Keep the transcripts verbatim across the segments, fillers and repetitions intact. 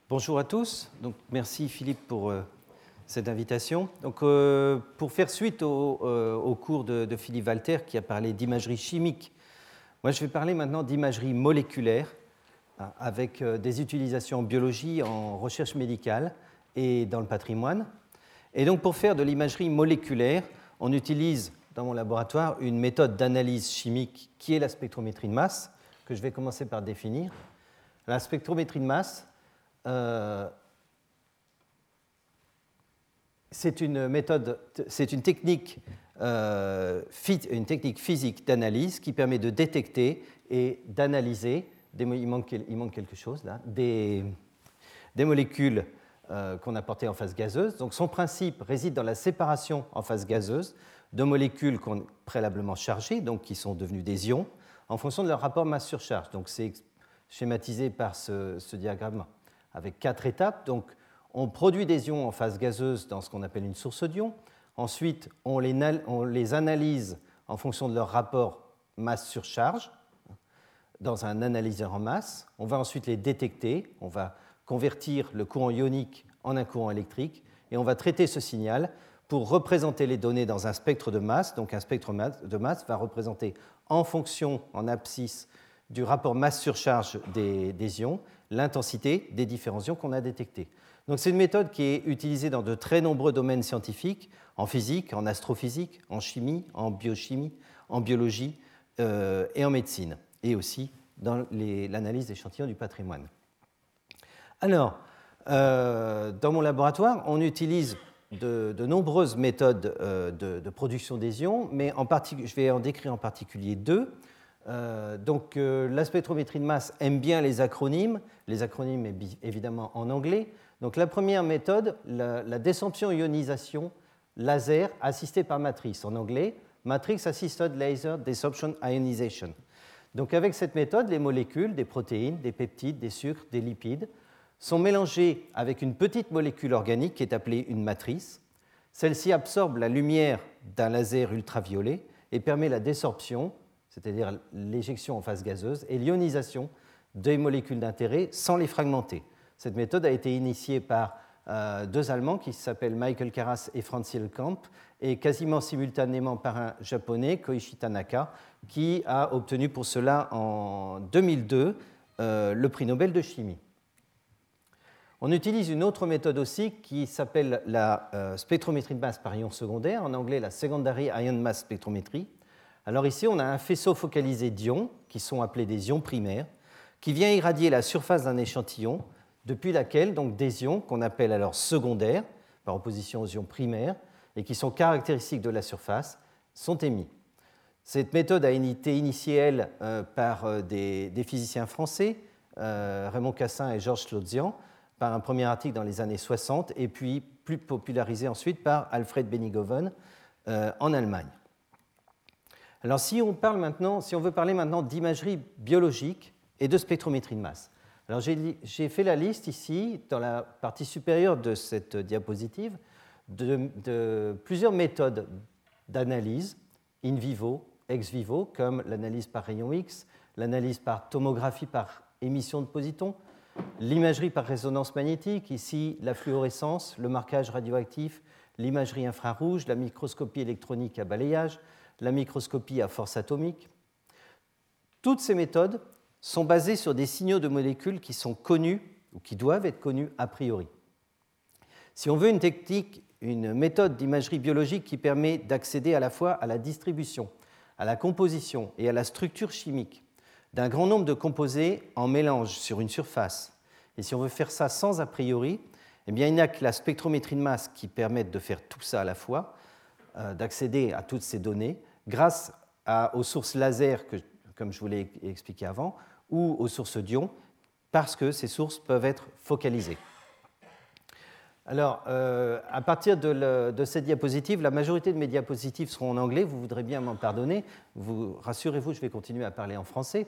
Bonjour à tous. Donc, merci Philippe pour euh, cette invitation. Donc, euh, pour faire suite au, euh, au cours de, de Philippe Walter qui a parlé d'imagerie chimique, moi je vais parler maintenant d'imagerie moléculaire hein, avec euh, des utilisations en biologie, en recherche médicale et dans le patrimoine. Et donc pour faire de l'imagerie moléculaire, on utilise dans mon laboratoire une méthode d'analyse chimique qui est la spectrométrie de masse, que je vais commencer par définir. La spectrométrie de masse, euh, c'est une méthode, c'est une technique, euh, une technique physique d'analyse qui permet de détecter et d'analyser, des, il, manque, il manque quelque chose là, des, des molécules euh, qu'on a portées en phase gazeuse. Donc son principe réside dans la séparation en phase gazeuse de molécules qu'on préalablement chargées, donc qui sont devenues des ions, en fonction de leur rapport masse-surcharge. Donc c'est schématisé par ce, ce diagramme avec quatre étapes. Donc, on produit des ions en phase gazeuse dans ce qu'on appelle une source d'ions. Ensuite, on les, on les analyse en fonction de leur rapport masse-surcharge dans un analyseur en masse. On va ensuite les détecter. On va convertir le courant ionique en un courant électrique et on va traiter ce signal pour représenter les données dans un spectre de masse. Donc, un spectre de masse va représenter en fonction, en abscisse, du rapport masse-surcharge des, des ions, l'intensité des différents ions qu'on a détectés. Donc c'est une méthode qui est utilisée dans de très nombreux domaines scientifiques, en physique, en astrophysique, en chimie, en biochimie, en biologie euh, et en médecine, et aussi dans les, l'analyse d'échantillons du patrimoine. Alors, euh, dans mon laboratoire, on utilise de, de nombreuses méthodes euh, de, de production des ions, mais en partic- je vais en décrire en particulier deux. Euh, donc, euh, la spectrométrie de masse aime bien les acronymes, les acronymes évidemment en anglais. Donc, la première méthode, la, la desorption-ionisation laser assistée par matrice, en anglais, Matrix Assisted Laser Desorption Ionization. Donc, avec cette méthode, les molécules, des protéines, des peptides, des sucres, des lipides, sont mélangées avec une petite molécule organique qui est appelée une matrice. Celle-ci absorbe la lumière d'un laser ultraviolet et permet la désorption, c'est-à-dire l'éjection en phase gazeuse, et l'ionisation des molécules d'intérêt sans les fragmenter. Cette méthode a été initiée par euh, deux Allemands qui s'appellent Michael Karas et Franz Hillkamp, et quasiment simultanément par un Japonais, Koichi Tanaka, qui a obtenu pour cela en deux mille deux euh, le prix Nobel de chimie. On utilise une autre méthode aussi qui s'appelle la euh, spectrométrie de masse par ion secondaire, en anglais la Secondary Ion Mass Spectrometry. Alors ici, on a un faisceau focalisé d'ions, qui sont appelés des ions primaires, qui vient irradier la surface d'un échantillon, depuis laquelle donc, des ions, qu'on appelle alors secondaires, par opposition aux ions primaires, et qui sont caractéristiques de la surface, sont émis. Cette méthode a été initiée, elle, euh, par euh, des, des physiciens français, euh, Raymond Cassin et Georges Slodzian, par un premier article dans les années soixante, et puis plus popularisé ensuite par Alfred Benigoven euh, en Allemagne. Alors, si on, parle maintenant, si on veut parler maintenant d'imagerie biologique et de spectrométrie de masse, alors j'ai, j'ai fait la liste ici, dans la partie supérieure de cette diapositive, de, de plusieurs méthodes d'analyse in vivo, ex vivo, comme l'analyse par rayon X, l'analyse par tomographie par émission de positons, l'imagerie par résonance magnétique, ici la fluorescence, le marquage radioactif, l'imagerie infrarouge, la microscopie électronique à balayage, la microscopie à force atomique. Toutes ces méthodes sont basées sur des signaux de molécules qui sont connus ou qui doivent être connus a priori. Si on veut une technique, une méthode d'imagerie biologique qui permet d'accéder à la fois à la distribution, à la composition et à la structure chimique d'un grand nombre de composés en mélange sur une surface, et si on veut faire ça sans a priori, eh bien, il n'y a que la spectrométrie de masse qui permette de faire tout ça à la fois, euh, d'accéder à toutes ces données, grâce à, aux sources laser, que, comme je vous l'ai expliqué avant, ou aux sources d'ions, parce que ces sources peuvent être focalisées. Alors, euh, à partir de, le, de cette diapositive, la majorité de mes diapositives seront en anglais, vous voudrez bien m'en pardonner, vous, rassurez-vous, je vais continuer à parler en français.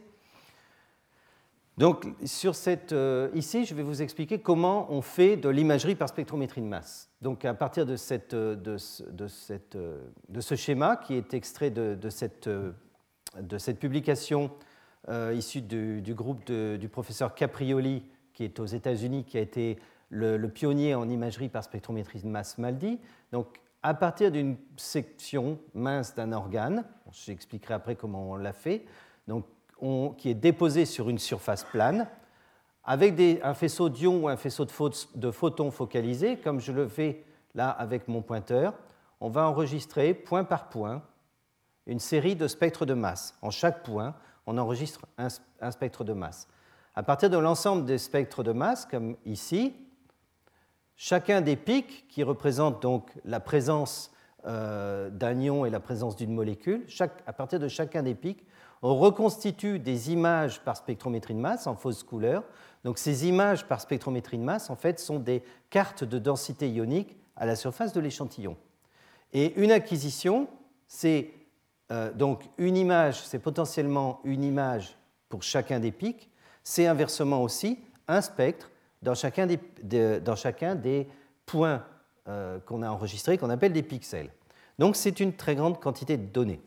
Donc, sur cette, euh, ici, je vais vous expliquer comment on fait de l'imagerie par spectrométrie de masse. Donc, à partir de, cette, de, de, cette, de ce schéma qui est extrait de, de, cette, de cette publication euh, issue du, du groupe de, du professeur Caprioli, qui est aux États-Unis, qui a été le, le pionnier en imagerie par spectrométrie de masse MALDI. Donc, à partir d'une section mince d'un organe, j'expliquerai après comment on l'a fait, donc, on, qui est déposé sur une surface plane, avec des, un faisceau d'ions ou un faisceau de, pho de photons focalisés, comme je le fais là avec mon pointeur, on va enregistrer point par point une série de spectres de masse. En chaque point, on enregistre un, un spectre de masse. À partir de l'ensemble des spectres de masse, comme ici, chacun des pics, qui représente donc la présence euh, d'un ion et la présence d'une molécule, chaque, à partir de chacun des pics, on reconstitue des images par spectrométrie de masse en fausse couleur. Donc ces images par spectrométrie de masse, en fait, sont des cartes de densité ionique à la surface de l'échantillon. Et une acquisition, c'est euh, donc une image, c'est potentiellement une image pour chacun des pics, c'est inversement aussi un spectre dans chacun des, de, dans chacun des points euh, qu'on a enregistrés, qu'on appelle des pixels. Donc c'est une très grande quantité de données.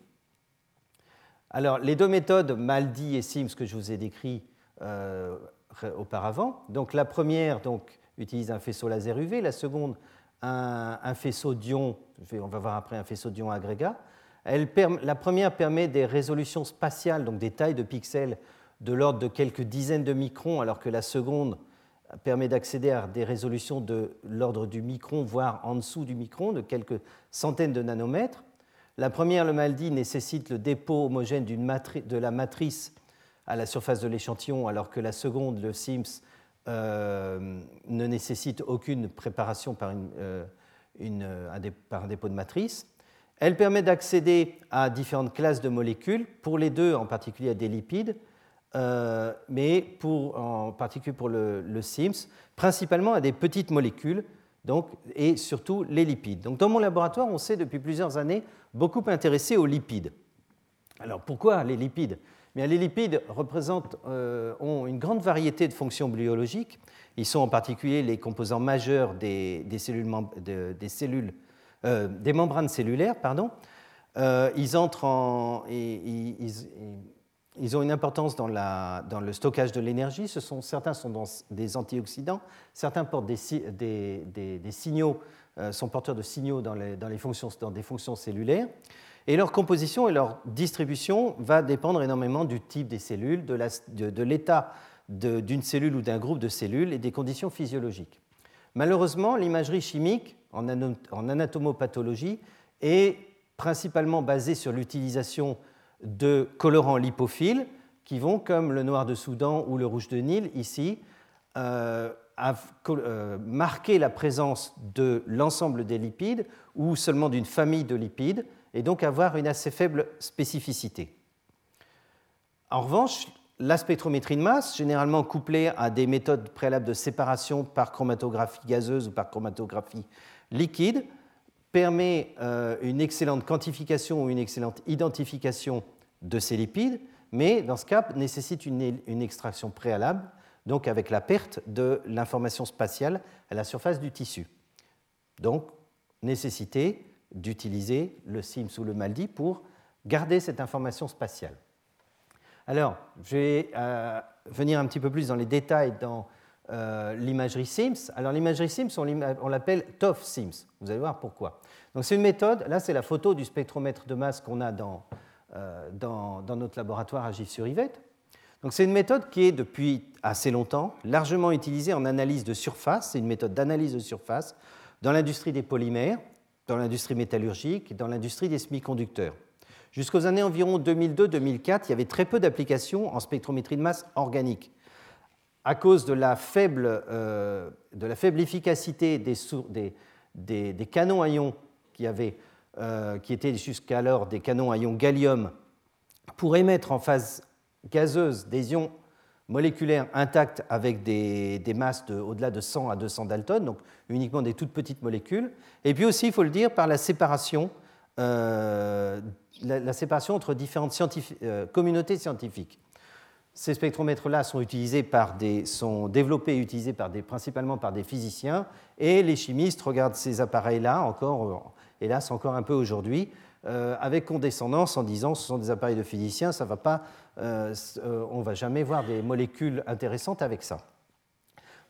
Alors les deux méthodes MALDI et SIMS que je vous ai décrites euh, auparavant, donc la première donc, utilise un faisceau laser U V, la seconde un, un faisceau d'ions, on va voir après un faisceau d'ions agrégat. Elle, la première permet des résolutions spatiales, donc des tailles de pixels de l'ordre de quelques dizaines de microns, alors que la seconde permet d'accéder à des résolutions de l'ordre du micron, voire en dessous du micron, de quelques centaines de nanomètres. La première, le MALDI, nécessite le dépôt homogène matri- de la matrice à la surface de l'échantillon, alors que la seconde, le SIMS, euh, ne nécessite aucune préparation par, une, euh, une, un dé- par un dépôt de matrice. Elle permet d'accéder à différentes classes de molécules, pour les deux, en particulier à des lipides, euh, mais pour, en particulier pour le, le SIMS, principalement à des petites molécules, donc, et surtout les lipides. Donc, dans mon laboratoire, on s'est depuis plusieurs années beaucoup intéressé aux lipides. Alors pourquoi les lipides ? Bien, les lipides représentent, euh, ont une grande variété de fonctions biologiques. Ils sont en particulier les composants majeurs des, des cellules, de, des, cellules euh, des membranes cellulaires. Pardon. Euh, ils entrent en, et, et, ils, ils ont une importance dans, la, dans le stockage de l'énergie. Ce sont, certains sont dans des antioxydants, certains portent des, des, des, des signaux, euh, sont porteurs de signaux dans, les, dans, les fonctions, dans des fonctions cellulaires. Et leur composition et leur distribution va dépendre énormément du type des cellules, de, la, de, de l'état de, d'une cellule ou d'un groupe de cellules et des conditions physiologiques. Malheureusement, l'imagerie chimique en, en anatomopathologie est principalement basée sur l'utilisation de colorants lipophiles qui vont, comme le noir de Soudan ou le rouge de Nil, ici, euh, à, euh, marquer la présence de l'ensemble des lipides ou seulement d'une famille de lipides, et donc avoir une assez faible spécificité. En revanche, la spectrométrie de masse, généralement couplée à des méthodes préalables de séparation par chromatographie gazeuse ou par chromatographie liquide, permet euh, une excellente quantification ou une excellente identification de ces lipides, mais dans ce cas nécessite une, une extraction préalable, donc avec la perte de l'information spatiale à la surface du tissu. Donc, nécessité d'utiliser le SIMS ou le MALDI pour garder cette information spatiale. Alors, je vais euh, venir un petit peu plus dans les détails dans euh, l'imagerie SIMS. Alors, l'imagerie SIMS, on, on l'appelle T O F SIMS. Vous allez voir pourquoi. Donc, c'est une méthode, là, c'est la photo du spectromètre de masse qu'on a dans, euh, dans, dans notre laboratoire à Gif-sur-Yvette. Donc, c'est une méthode qui est depuis assez longtemps largement utilisée en analyse de surface. C'est une méthode d'analyse de surface dans l'industrie des polymères, dans l'industrie métallurgique, dans l'industrie des semi-conducteurs. Jusqu'aux années environ deux mille deux deux mille quatre, il y avait très peu d'applications en spectrométrie de masse organique. À cause de la faible, euh, de la faible efficacité des, des, des, des canons à ions qui, avaient, euh, qui étaient jusqu'alors des canons à ions gallium pour émettre en phase gazeuse des ions moléculaires intacts avec des, des masses de, au-delà de cent à deux cents daltons, donc uniquement des toutes petites molécules. Et puis aussi, il faut le dire, par la séparation, euh, la, la séparation entre différentes scientifi- euh, communautés scientifiques. Ces spectromètres-là sont, utilisés par des, sont développés et utilisés par des, principalement par des physiciens, et les chimistes regardent ces appareils-là, encore, hélas, encore un peu aujourd'hui, euh, avec condescendance en disant ce sont des appareils de physiciens, ça va pas, euh, on ne va jamais voir des molécules intéressantes avec ça.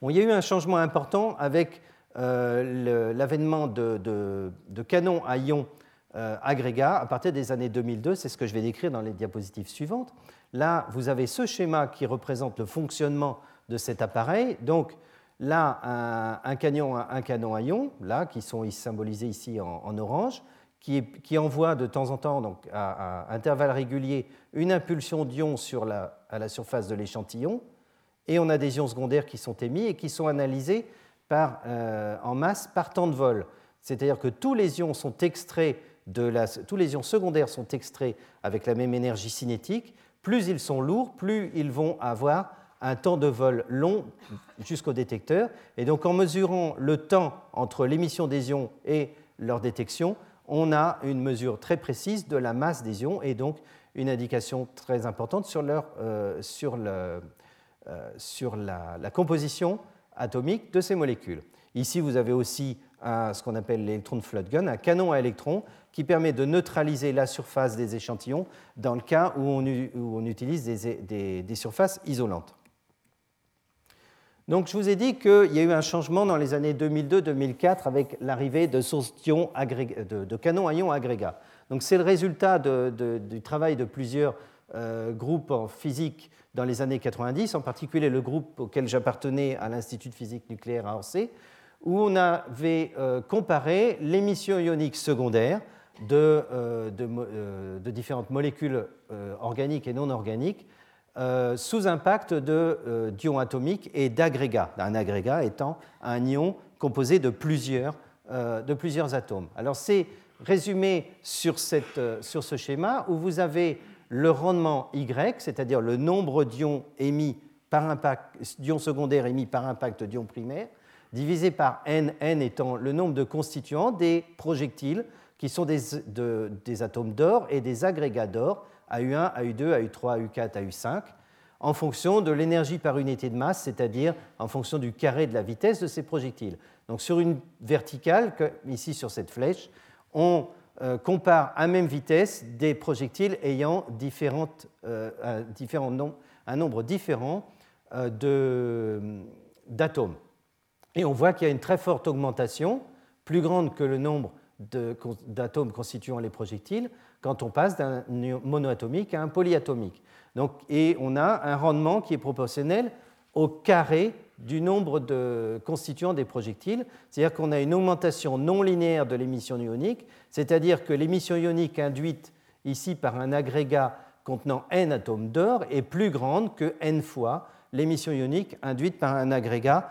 Bon, il y a eu un changement important avec euh, l'avènement de, de, de canons à ions euh, agrégats à partir des années deux mille deux. C'est ce que je vais décrire dans les diapositives suivantes. Là, vous avez ce schéma qui représente le fonctionnement de cet appareil. Donc, là, un, un, canon, un canon à ions, là, qui sont symbolisés ici en, en orange, qui, est, qui envoie de temps en temps, donc à, à intervalles réguliers, une impulsion d'ions sur la, à la surface de l'échantillon. Et on a des ions secondaires qui sont émis et qui sont analysés par, euh, en masse par temps de vol. C'est-à-dire que tous les ions sont extraits de la, tous les ions secondaires sont extraits avec la même énergie cinétique. Plus ils sont lourds, plus ils vont avoir un temps de vol long jusqu'au détecteur. Et donc, en mesurant le temps entre l'émission des ions et leur détection, on a une mesure très précise de la masse des ions et donc une indication très importante sur, leur, euh, sur, le, euh, sur la, la composition atomique de ces molécules. Ici, vous avez aussi un, ce qu'on appelle l'électron flood gun, un canon à électrons qui permet de neutraliser la surface des échantillons dans le cas où on, où on utilise des, des, des surfaces isolantes. Donc, je vous ai dit qu'il y a eu un changement dans les années deux mille deux deux mille quatre avec l'arrivée de sources d'ions de, de canons à ions agrégats. Donc, c'est le résultat de, de, du travail de plusieurs euh, groupes en physique dans les années quatre-vingt-dix, en particulier le groupe auquel j'appartenais à l'Institut de physique nucléaire à Orsay, où on avait euh, comparé l'émission ionique secondaire de, euh, de, euh, de différentes molécules euh, organiques et non organiques euh, sous impact de, euh, d'ions atomiques et d'agrégats, un agrégat étant un ion composé de plusieurs, euh, de plusieurs atomes. Alors c'est résumé sur, cette, euh, sur ce schéma où vous avez le rendement Y, c'est-à-dire le nombre d'ions émis par impact, d'ions secondaires émis par impact d'ions primaires, divisé par N, N étant le nombre de constituants des projectiles qui sont des, de, des atomes d'or et des agrégats d'or, A U un, A U deux, A U trois, A U quatre, A U cinq, en fonction de l'énergie par unité de masse, c'est-à-dire en fonction du carré de la vitesse de ces projectiles. Donc sur une verticale, ici sur cette flèche, on euh, compare à même vitesse des projectiles ayant différentes, euh, un, différents nom, un nombre différent euh, de, d'atomes. Et on voit qu'il y a une très forte augmentation, plus grande que le nombre de, d'atomes constituant les projectiles, quand on passe d'un monoatomique à un polyatomique. Donc, et on a un rendement qui est proportionnel au carré du nombre de constituants des projectiles, c'est-à-dire qu'on a une augmentation non linéaire de l'émission ionique, c'est-à-dire que l'émission ionique induite ici par un agrégat contenant n atomes d'or est plus grande que n fois l'émission ionique induite par un agrégat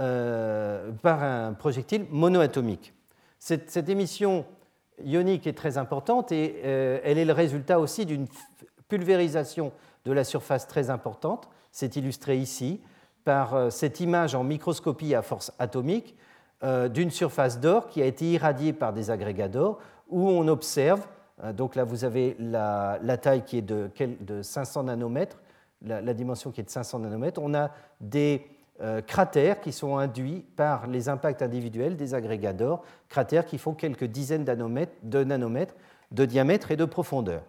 Euh, par un projectile monoatomique. Cette, cette émission ionique est très importante et euh, elle est le résultat aussi d'une pulvérisation de la surface très importante. C'est illustré ici par euh, cette image en microscopie à force atomique euh, d'une surface d'or qui a été irradiée par des agrégats d'or où on observe, euh, donc là vous avez la, la taille qui est de, de cinq cents nanomètres, la, la dimension qui est de cinq cents nanomètres, on a des Euh, cratères qui sont induits par les impacts individuels des agrégats d'or, cratères qui font quelques dizaines de nanomètres de diamètre et de profondeur.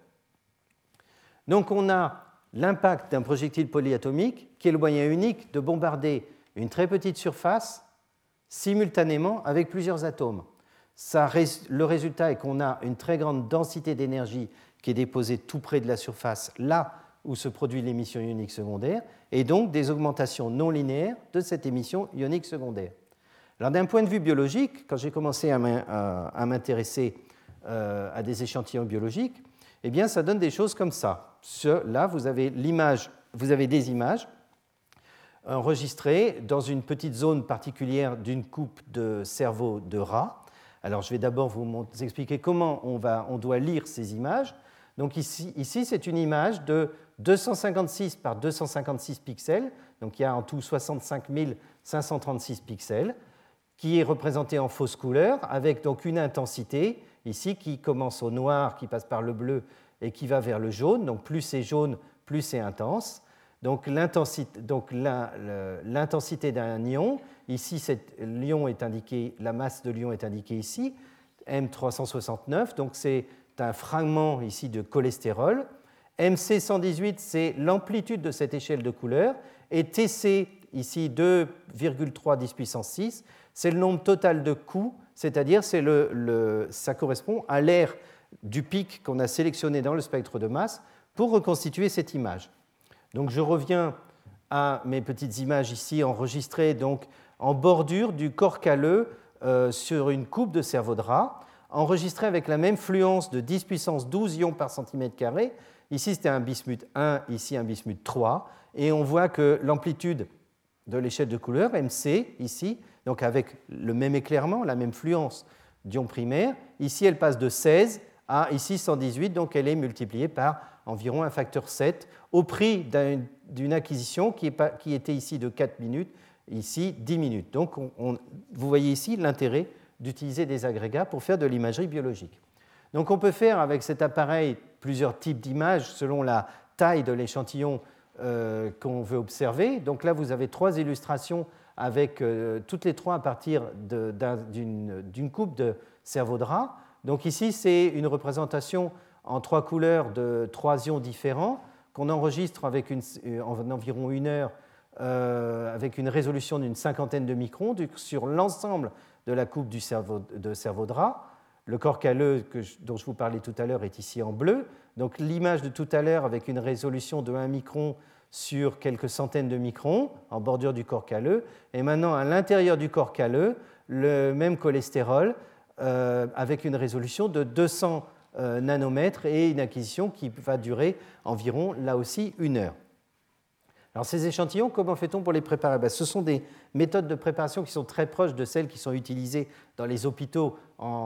Donc on a l'impact d'un projectile polyatomique qui est le moyen unique de bombarder une très petite surface simultanément avec plusieurs atomes. Ça, le résultat est qu'on a une très grande densité d'énergie qui est déposée tout près de la surface, là où se produit l'émission ionique secondaire, et donc des augmentations non linéaires de cette émission ionique secondaire. Alors d'un point de vue biologique, quand j'ai commencé à m'intéresser à des échantillons biologiques, eh bien ça donne des choses comme ça. Là, vous avez l'image, vous avez des images enregistrées dans une petite zone particulière d'une coupe de cerveau de rat. Alors je vais d'abord vous expliquer comment on, va, on doit lire ces images. Donc ici, ici c'est une image de deux cent cinquante-six par deux cent cinquante-six pixels, donc il y a en tout soixante-cinq mille cinq cent trente-six pixels, qui est représentée en fausse couleur, avec donc une intensité, ici, qui commence au noir, qui passe par le bleu et qui va vers le jaune. Donc plus c'est jaune, plus c'est intense. Donc l'intensité, donc l'intensité d'un ion, ici cette, l'ion est indiqué, la masse de l'ion est indiquée ici, M trois cent soixante-neuf, donc c'est un fragment ici de cholestérol. M C cent dix-huit, c'est l'amplitude de cette échelle de couleur, et T C ici deux virgule trois dix puissance six, c'est le nombre total de coups, c'est-à-dire c'est le, le, ça correspond à l'aire du pic qu'on a sélectionné dans le spectre de masse pour reconstituer cette image. Donc je reviens à mes petites images ici enregistrées donc, en bordure du corps calleux euh, sur une coupe de cerveau-drap, enregistrées avec la même fluence de dix puissance douze ions par centimètre carré. Ici c'était un bismuth un, ici un bismuth trois, et on voit que l'amplitude de l'échelle de couleur, M C, ici, donc avec le même éclairement, la même fluence d'ions primaires, ici elle passe de seize à ici cent dix-huit, donc elle est multipliée par environ un facteur sept, au prix d'une acquisition qui, est pas, qui était ici de quatre minutes, ici dix minutes. Donc on, on, vous voyez ici l'intérêt d'utiliser des agrégats pour faire de l'imagerie biologique. Donc on peut faire avec cet appareil plusieurs types d'images selon la taille de l'échantillon euh, qu'on veut observer. Donc là vous avez trois illustrations avec euh, toutes les trois à partir d'une coupe de cerveau-drap. Donc ici c'est une représentation en trois couleurs de trois ions différents qu'on enregistre avec une, en environ une heure euh, avec une résolution d'une cinquantaine de microns sur l'ensemble de la coupe du cerveau, de cerveau-drap. Le corps calleux que je, dont je vous parlais tout à l'heure est ici en bleu. Donc l'image de tout à l'heure avec une résolution de un micron sur quelques centaines de microns en bordure du corps calleux. Et maintenant, à l'intérieur du corps calleux, le même cholestérol euh, avec une résolution de deux cents euh, nanomètres et une acquisition qui va durer environ, là aussi, une heure. Alors ces échantillons, comment fait-on pour les préparer? Ben, ce sont des méthodes de préparation qui sont très proches de celles qui sont utilisées dans les hôpitaux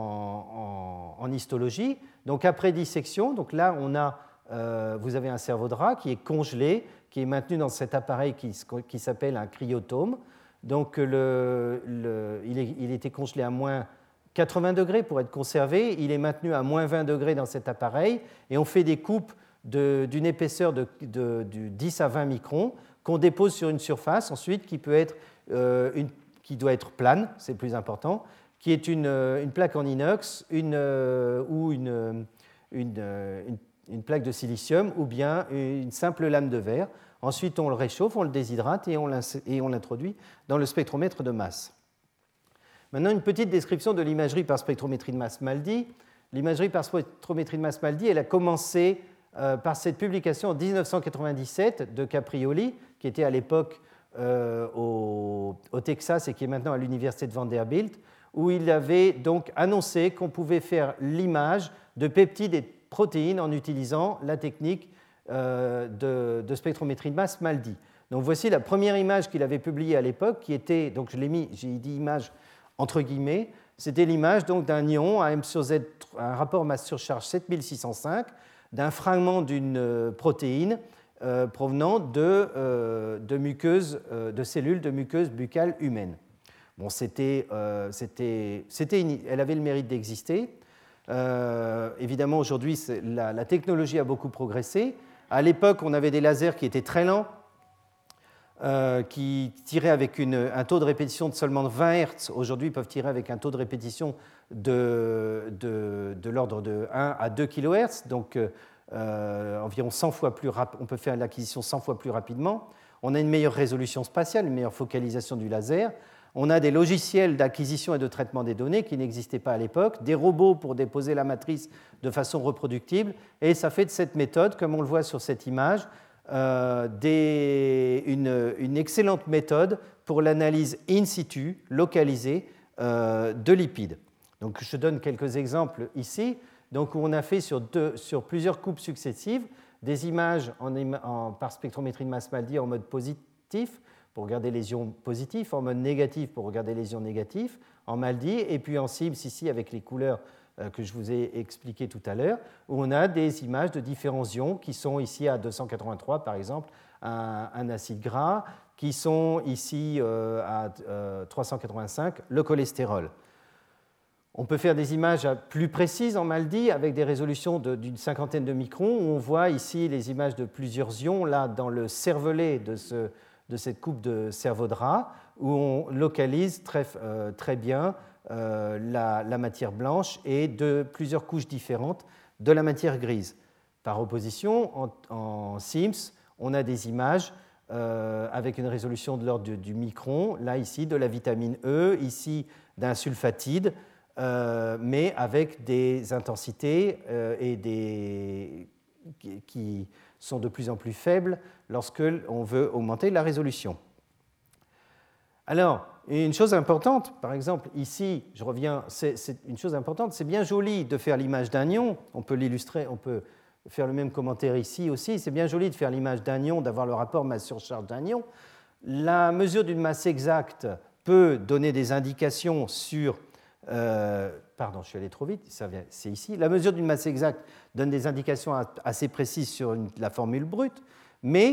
en, en, en histologie. Donc après dissection, donc là on a, euh, vous avez un cerveau-drap qui est congelé, qui est maintenu dans cet appareil qui, qui s'appelle un cryotome. Donc le, le, il, est, il était congelé à moins quatre-vingts degrés pour être conservé. Il est maintenu à moins vingt degrés dans cet appareil et on fait des coupes d'une épaisseur de, de, de dix à vingt microns qu'on dépose sur une surface ensuite qui, peut être, euh, une, qui doit être plane, c'est le plus important, qui est une, une plaque en inox une, euh, ou une, une, une, une plaque de silicium ou bien une simple lame de verre. Ensuite, on le réchauffe, on le déshydrate et on l'introduit dans le spectromètre de masse. Maintenant, une petite description de l'imagerie par spectrométrie de masse MALDI. L'imagerie par spectrométrie de masse MALDI, elle a commencé euh, par cette publication en mille neuf cent quatre-vingt-dix-sept de Caprioli, qui était à l'époque euh, au, au Texas et qui est maintenant à l'université de Vanderbilt, où il avait donc annoncé qu'on pouvait faire l'image de peptides et de protéines en utilisant la technique euh, de, de spectrométrie de masse MALDI. Donc voici la première image qu'il avait publiée à l'époque, qui était, donc je l'ai mis, j'ai dit image entre guillemets, c'était l'image d'un ion à M sur Z, un rapport masse sur charge sept mille six cent cinq, d'un fragment d'une protéine euh, provenant de, euh, de muqueuses, euh, de cellules de muqueuses buccales humaines. Bon, c'était, euh, c'était, c'était une, elle avait le mérite d'exister. Euh, évidemment, aujourd'hui, la, la technologie a beaucoup progressé. À l'époque, on avait des lasers qui étaient très lents, euh, qui tiraient avec une, un taux de répétition de seulement vingt hertz. Aujourd'hui, ils peuvent tirer avec un taux de répétition de, de, de l'ordre de un à deux kilohertz, donc euh, environ cent fois plus rapide. On peut faire l'acquisition cent fois plus rapidement. On a une meilleure résolution spatiale, une meilleure focalisation du laser. On a des logiciels d'acquisition et de traitement des données qui n'existaient pas à l'époque, des robots pour déposer la matrice de façon reproductible, et ça fait de cette méthode, comme on le voit sur cette image, euh, des, une, une excellente méthode pour l'analyse in situ, localisée, euh, de lipides. Donc, je donne quelques exemples ici, donc, où on a fait sur, deux, sur plusieurs coupes successives des images en, en, par spectrométrie de masse MALDI en mode positif, pour regarder les ions positifs, en mode négatif pour regarder les ions négatifs, en MALDI, et puis en SIMS ici avec les couleurs que je vous ai expliquées tout à l'heure, où on a des images de différents ions qui sont ici à deux cent quatre-vingt-trois, par exemple, un, un acide gras, qui sont ici euh, à euh, trois cent quatre-vingt-cinq, le cholestérol. On peut faire des images plus précises en MALDI avec des résolutions d'une cinquantaine de microns, où on voit ici les images de plusieurs ions, là, dans le cervelet de ce de cette coupe de cerveau-drap, où on localise très, euh, très bien euh, la, la matière blanche et de plusieurs couches différentes de la matière grise. Par opposition, en, en SIMS, on a des images euh, avec une résolution de l'ordre du, du micron, là ici de la vitamine E, ici d'un sulfatide, euh, mais avec des intensités euh, et des, qui, qui sont de plus en plus faibles lorsque l'on veut augmenter la résolution. Alors, une chose importante, par exemple, ici, je reviens, c'est, c'est une chose importante, c'est bien joli de faire l'image d'un ion, on peut l'illustrer, on peut faire le même commentaire ici aussi, c'est bien joli de faire l'image d'un ion, d'avoir le rapport masse-surcharge d'un ion. La mesure d'une masse exacte peut donner des indications sur... Euh, pardon, je suis allé trop vite, ça vient, c'est ici. La mesure d'une masse exacte donne des indications assez précises sur une, la formule brute, mais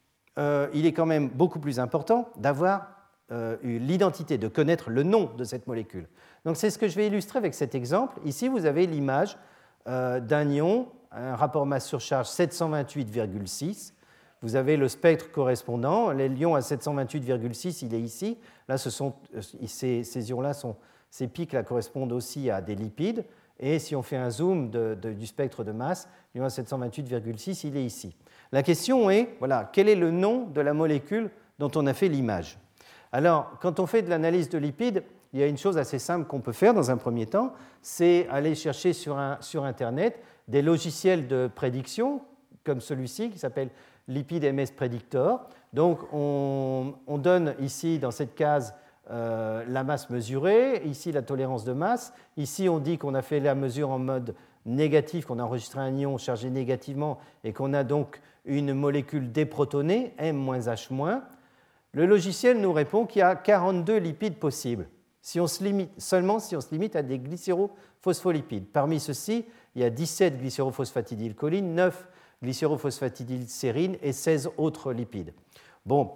euh, il est quand même beaucoup plus important d'avoir Euh, l'identité, de connaître le nom de cette molécule. Donc c'est ce que je vais illustrer avec cet exemple. Ici, vous avez l'image euh, d'un ion, un rapport masse-surcharge sept cent vingt-huit virgule six. Vous avez le spectre correspondant. L'ion à sept cent vingt-huit virgule six, il est ici. Là, ce sont, ces, ces ions-là, sont, ces pics-là correspondent aussi à des lipides. Et si on fait un zoom de, de, du spectre de masse, l'ion à sept cent vingt-huit virgule six, il est ici. La question est, voilà, quel est le nom de la molécule dont on a fait l'image ? Alors, quand on fait de l'analyse de lipides, il y a une chose assez simple qu'on peut faire dans un premier temps, c'est aller chercher sur, un, sur Internet des logiciels de prédiction, comme celui-ci, qui s'appelle Lipid M S Predictor. Donc, on, on donne ici, dans cette case, euh, la masse mesurée, ici la tolérance de masse. Ici, on dit qu'on a fait la mesure en mode négatif, qu'on a enregistré un ion chargé négativement et qu'on a donc une molécule déprotonée, M-H-. Le logiciel nous répond qu'il y a quarante-deux lipides possibles, si on se limite, seulement si on se limite à des glycérophospholipides. Parmi ceux-ci, il y a dix-sept glycérophosphatidylcholine, neuf glycérophosphatidylsérine et seize autres lipides. Bon,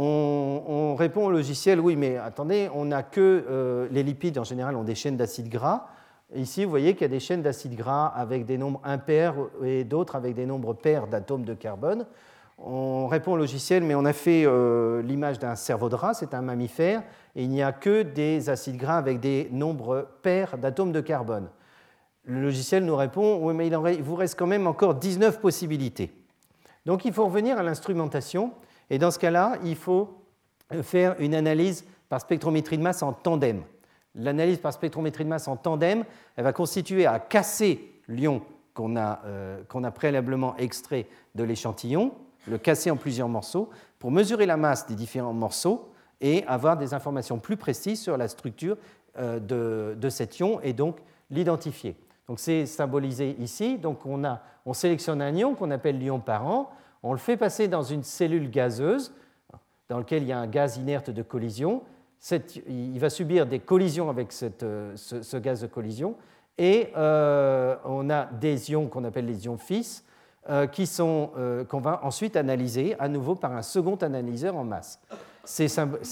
on, on répond au logiciel, oui, mais attendez, on n'a que euh, les lipides, en général, ont des chaînes d'acides gras. Ici, vous voyez qu'il y a des chaînes d'acides gras avec des nombres impairs et d'autres avec des nombres pairs d'atomes de carbone. On répond au logiciel, mais on a fait euh, l'image d'un cerveau de rat, c'est un mammifère, et il n'y a que des acides gras avec des nombres pairs d'atomes de carbone. Le logiciel nous répond, oui, mais il, en, il vous reste quand même encore dix-neuf possibilités. Donc il faut revenir à l'instrumentation, et dans ce cas-là, il faut faire une analyse par spectrométrie de masse en tandem. L'analyse par spectrométrie de masse en tandem, elle va constituer à casser l'ion qu'on a, euh, qu'on a préalablement extrait de l'échantillon, le casser en plusieurs morceaux, pour mesurer la masse des différents morceaux et avoir des informations plus précises sur la structure de, de cet ion et donc l'identifier. Donc c'est symbolisé ici. Donc on, a, on sélectionne un ion qu'on appelle l'ion parent, on le fait passer dans une cellule gazeuse dans laquelle il y a un gaz inerte de collision. Cette, il va subir des collisions avec cette, ce, ce gaz de collision et euh, on a des ions qu'on appelle les ions fils, Euh, qui sont, euh, qu'on va ensuite analyser à nouveau par un second analyseur en masse. C'est,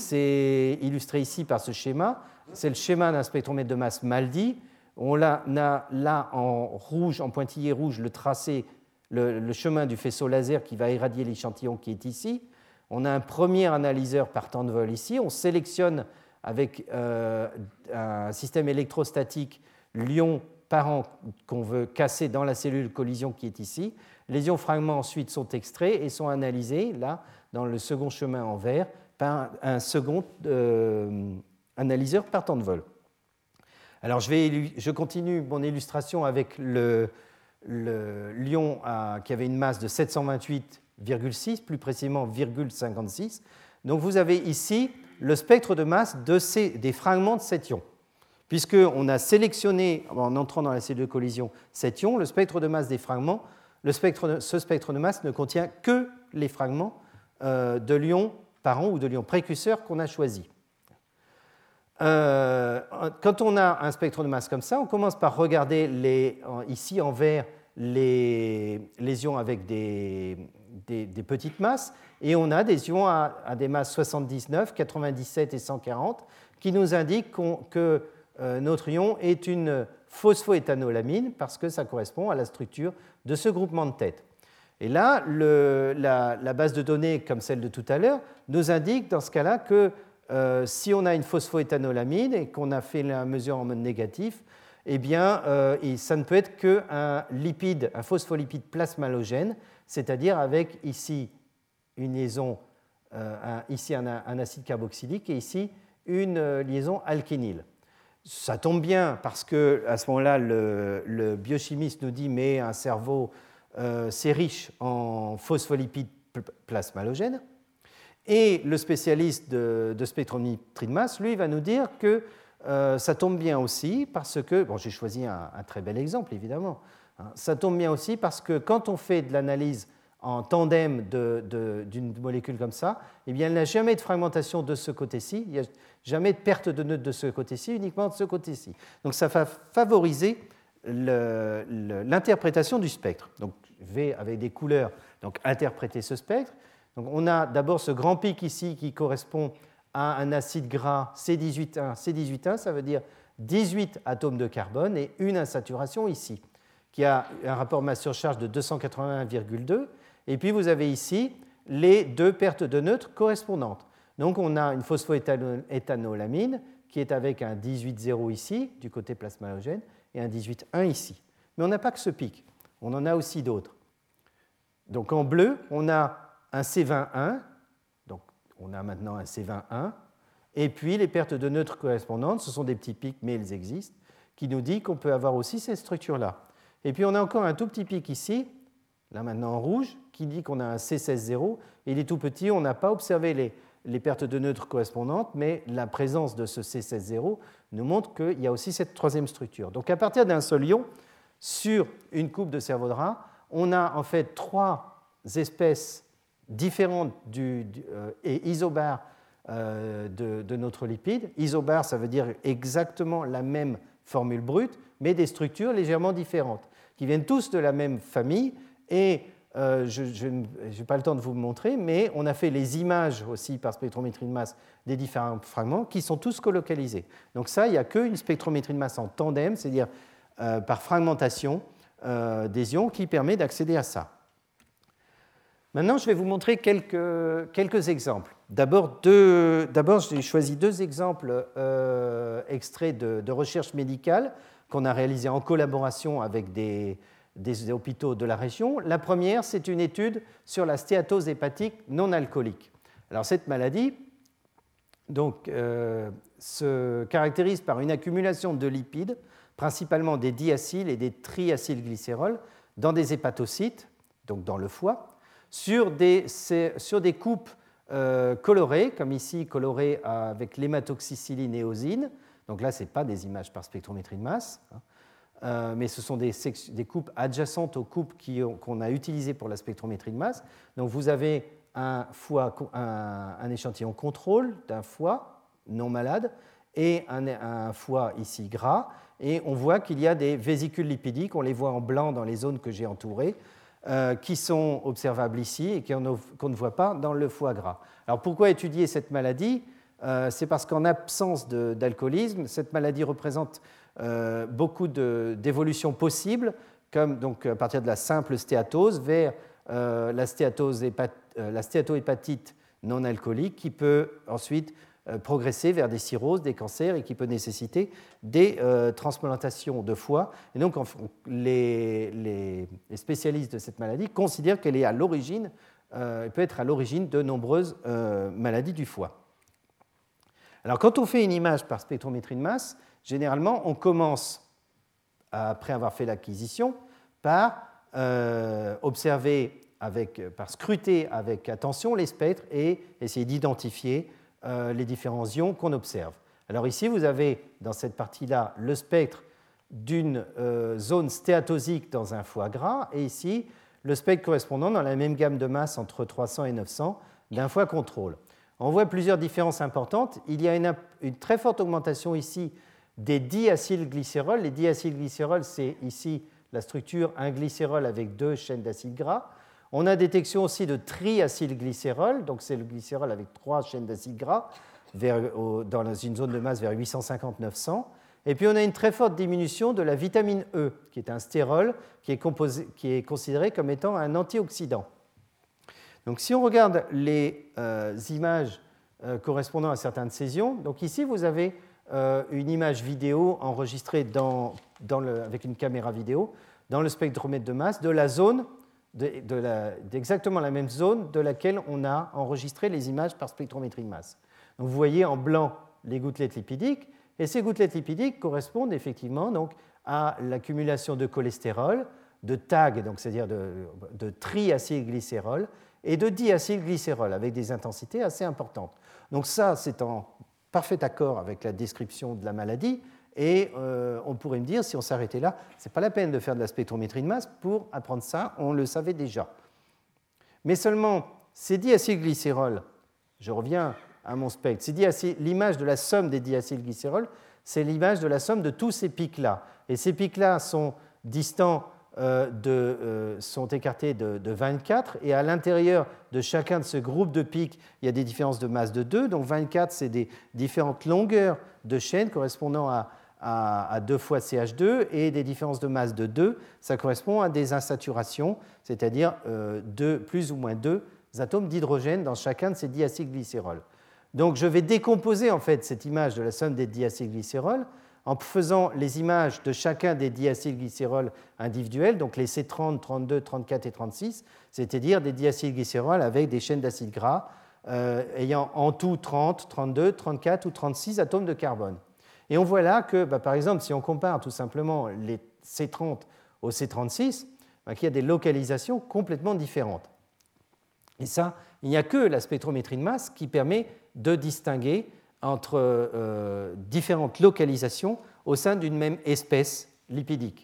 c'est illustré ici par ce schéma. C'est le schéma d'un spectromètre de masse MALDI. On a là en rouge, en pointillé rouge, le tracé, le, le chemin du faisceau laser qui va irradier l'échantillon qui est ici. On a un premier analyseur par temps de vol ici. On sélectionne avec euh, un système électrostatique l'ion parent qu'on veut casser dans la cellule collision qui est ici. Les ions fragments ensuite sont extraits et sont analysés, là, dans le second chemin en vert, par un second euh, analyseur par temps de vol. Alors, je, vais, je continue mon illustration avec le, le l'ion à, qui avait une masse de sept cent vingt-huit virgule six, plus précisément virgule cinquante-six. Donc, vous avez ici le spectre de masse de ces, des fragments de cet ion. Puisqu'on a sélectionné, en entrant dans la cellule de collision, cet ion, le spectre de masse des fragments, le spectre de, ce spectre de masse ne contient que les fragments euh, de l'ion parent ou de l'ion précurseur qu'on a choisi. Euh, quand on a un spectre de masse comme ça, on commence par regarder les, ici en vert les, les ions avec des, des, des petites masses, et on a des ions à, à des masses soixante-dix-neuf, quatre-vingt-dix-sept et cent quarante qui nous indiquent qu'on, que euh, notre ion est une phosphoéthanolamine parce que ça correspond à la structure de ce groupement de tête. Et là, le, la, la base de données, comme celle de tout à l'heure, nous indique dans ce cas-là que euh, si on a une phosphoéthanolamine et qu'on a fait la mesure en mode négatif, eh bien, euh, et ça ne peut être qu'un lipide, un phospholipide plasmalogène, c'est-à-dire avec ici une liaison euh, un, ici un, un acide carboxylique et ici une euh, liaison alkényle. Ça tombe bien parce qu'à ce moment-là, le, le biochimiste nous dit mais un cerveau, euh, c'est riche en phospholipides plasmalogènes. Et le spécialiste de, de spectrométrie de masse, lui, va nous dire que euh, ça tombe bien aussi parce que, bon, j'ai choisi un, un très bel exemple, évidemment, hein, ça tombe bien aussi parce que quand on fait de l'analyse en tandem de, de, d'une molécule comme ça, eh bien, il n'y a jamais de fragmentation de ce côté-ci, il n'y a jamais de perte de neutre de ce côté-ci, uniquement de ce côté-ci. Donc ça va favoriser le, le, l'interprétation du spectre. Donc je vais, avec des couleurs, donc, interpréter ce spectre. Donc, on a d'abord ce grand pic ici qui correspond à un acide gras C dix-huit un. C dix-huit un, ça veut dire dix-huit atomes de carbone et une insaturation ici, qui a un rapport masse sur charge de deux cent quatre-vingt-un virgule deux. Et puis vous avez ici les deux pertes de neutres correspondantes. Donc on a une phosphoéthanolamine qui est avec un dix-huit zéro ici, du côté plasmalogène, et un dix-huit un ici. Mais on n'a pas que ce pic, on en a aussi d'autres. Donc en bleu, on a un C vingt un, donc on a maintenant un C vingt un, et puis les pertes de neutres correspondantes, ce sont des petits pics, mais ils existent, qui nous dit qu'on peut avoir aussi cette structure-là. Et puis on a encore un tout petit pic ici, là maintenant en rouge, qui dit qu'on a un C seize zéro, et il est tout petit, on n'a pas observé les, les pertes de neutres correspondantes, mais la présence de ce C seize zéro nous montre qu'il y a aussi cette troisième structure. Donc à partir d'un seul ion, sur une coupe de cerveau de rat, on a en fait trois espèces différentes du, du, euh, et isobares euh, de, de notre lipide. Isobare, ça veut dire exactement la même formule brute, mais des structures légèrement différentes, qui viennent tous de la même famille. Et euh, je n'ai pas le temps de vous montrer, mais on a fait les images aussi par spectrométrie de masse des différents fragments qui sont tous colocalisés. Donc ça, il n'y a qu'une spectrométrie de masse en tandem, c'est-à-dire euh, par fragmentation euh, des ions, qui permet d'accéder à ça. Maintenant, je vais vous montrer quelques, quelques exemples. D'abord, deux, d'abord, j'ai choisi deux exemples euh, extraits de, de recherche médicale qu'on a réalisés en collaboration avec des, des hôpitaux de la région. La première, c'est une étude sur la stéatose hépatique non alcoolique. Alors, cette maladie donc, euh, se caractérise par une accumulation de lipides, principalement des diacyles et des triacylglycérols, dans des hépatocytes, donc dans le foie, sur des, sur des coupes euh, colorées, comme ici colorées avec l'hématoxycyline et éosine. Donc là, ce n'est pas des images par spectrométrie de masse, hein, euh, mais ce sont des, des coupes adjacentes aux coupes qui, qu'on a utilisées pour la spectrométrie de masse. Donc vous avez un, foie, un, un échantillon contrôle d'un foie non malade et un, un foie ici gras. Et on voit qu'il y a des vésicules lipidiques, on les voit en blanc dans les zones que j'ai entourées, Euh, qui sont observables ici et qu'on ne voit pas dans le foie gras. Alors pourquoi étudier cette maladie ? euh, C'est parce qu'en absence de, d'alcoolisme, cette maladie représente euh, beaucoup de, d'évolutions possibles, comme donc, à partir de la simple stéatose vers euh, la, stéatose hépat, euh, la stéatohépatite non alcoolique qui peut ensuite euh, progresser vers des cirrhoses, des cancers et qui peut nécessiter des euh, transplantations de foie. Et donc, les, les, les spécialistes de cette maladie considèrent qu'elle est à l'origine, euh, peut être à l'origine de nombreuses euh, maladies du foie. Alors, quand on fait une image par spectrométrie de masse, généralement, on commence, après avoir fait l'acquisition, par euh, observer, avec, par scruter avec attention les spectres et essayer d'identifier euh, les différents ions qu'on observe. Alors ici, vous avez dans cette partie-là le spectre d'une euh, zone stéatosique dans un foie gras, et ici, le spectre correspondant dans la même gamme de masse entre trois cents et neuf cents d'un foie contrôle. On voit plusieurs différences importantes. Il y a une, une très forte augmentation ici des diacylglycérols. Les diacylglycérols, c'est ici la structure un glycérol avec deux chaînes d'acides gras. On a détection aussi de triacylglycérol, donc c'est le glycérol avec trois chaînes d'acides gras, vers, au, dans une zone de masse vers huit cent cinquante à neuf cents. Et puis on a une très forte diminution de la vitamine E, qui est un stérol qui est, composé, qui est considéré comme étant un antioxydant. Donc si on regarde les euh, images euh, correspondant à certains de ces ions, donc ici vous avez euh, une image vidéo enregistrée dans, dans le, avec une caméra vidéo dans le spectromètre de masse de la zone de, de la, d'exactement la même zone de laquelle on a enregistré les images par spectrométrie de masse. Donc vous voyez en blanc les gouttelettes lipidiques, et ces gouttelettes lipidiques correspondent effectivement donc, à l'accumulation de cholestérol, de tag, donc c'est-à-dire de, de triacylglycérol, et de diacylglycérol, avec des intensités assez importantes. Donc ça, c'est en parfait accord avec la description de la maladie, et euh, on pourrait me dire, si on s'arrêtait là, ce n'est pas la peine de faire de la spectrométrie de masse pour apprendre ça, on le savait déjà. Mais seulement, ces diacylglycérols, je reviens à mon spectre, l'image de la somme des diacylglycérols, c'est l'image de la somme de tous ces pics-là. Et ces pics-là sont distants, euh, de, euh, sont écartés de, de vingt-quatre, et à l'intérieur de chacun de ce groupe de pics, il y a des différences de masse de deux. Donc vingt-quatre, c'est des différentes longueurs de chaîne correspondant à, à, à deux fois C H deux, et des différences de masse de deux, ça correspond à des insaturations, c'est-à-dire euh, deux, plus ou moins deux atomes d'hydrogène dans chacun de ces diacylglycérols. Donc je vais décomposer en fait cette image de la somme des diacylglycérols en faisant les images de chacun des diacylglycérols individuels, donc les C trente, trente-deux, trente-quatre et trente-six, c'est-à-dire des diacylglycérols avec des chaînes d'acides gras euh, ayant en tout trente, trente-deux, trente-quatre ou trente-six atomes de carbone. Et on voit là que, bah, par exemple, si on compare tout simplement les C trente au C trente-six, bah, qu'il y a des localisations complètement différentes. Et ça, il n'y a que la spectrométrie de masse qui permet de distinguer entre euh, différentes localisations au sein d'une même espèce lipidique.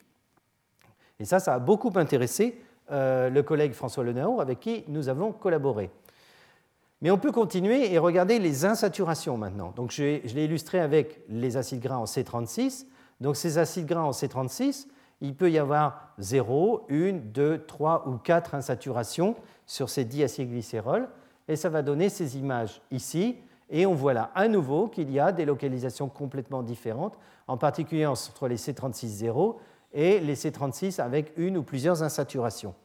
Et ça, ça a beaucoup intéressé euh, le collègue François Lenaour avec qui nous avons collaboré. Mais on peut continuer et regarder les insaturations maintenant. Donc je, je l'ai illustré avec les acides gras en C trente-six. Donc ces acides gras en C trente-six, il peut y avoir zéro, une, deux, trois ou quatre insaturations sur ces diacylglycérols, et ça va donner ces images ici. Et on voit là à nouveau qu'il y a des localisations complètement différentes, en particulier entre les C trente-six zéro et les C trente-six avec une ou plusieurs insaturations.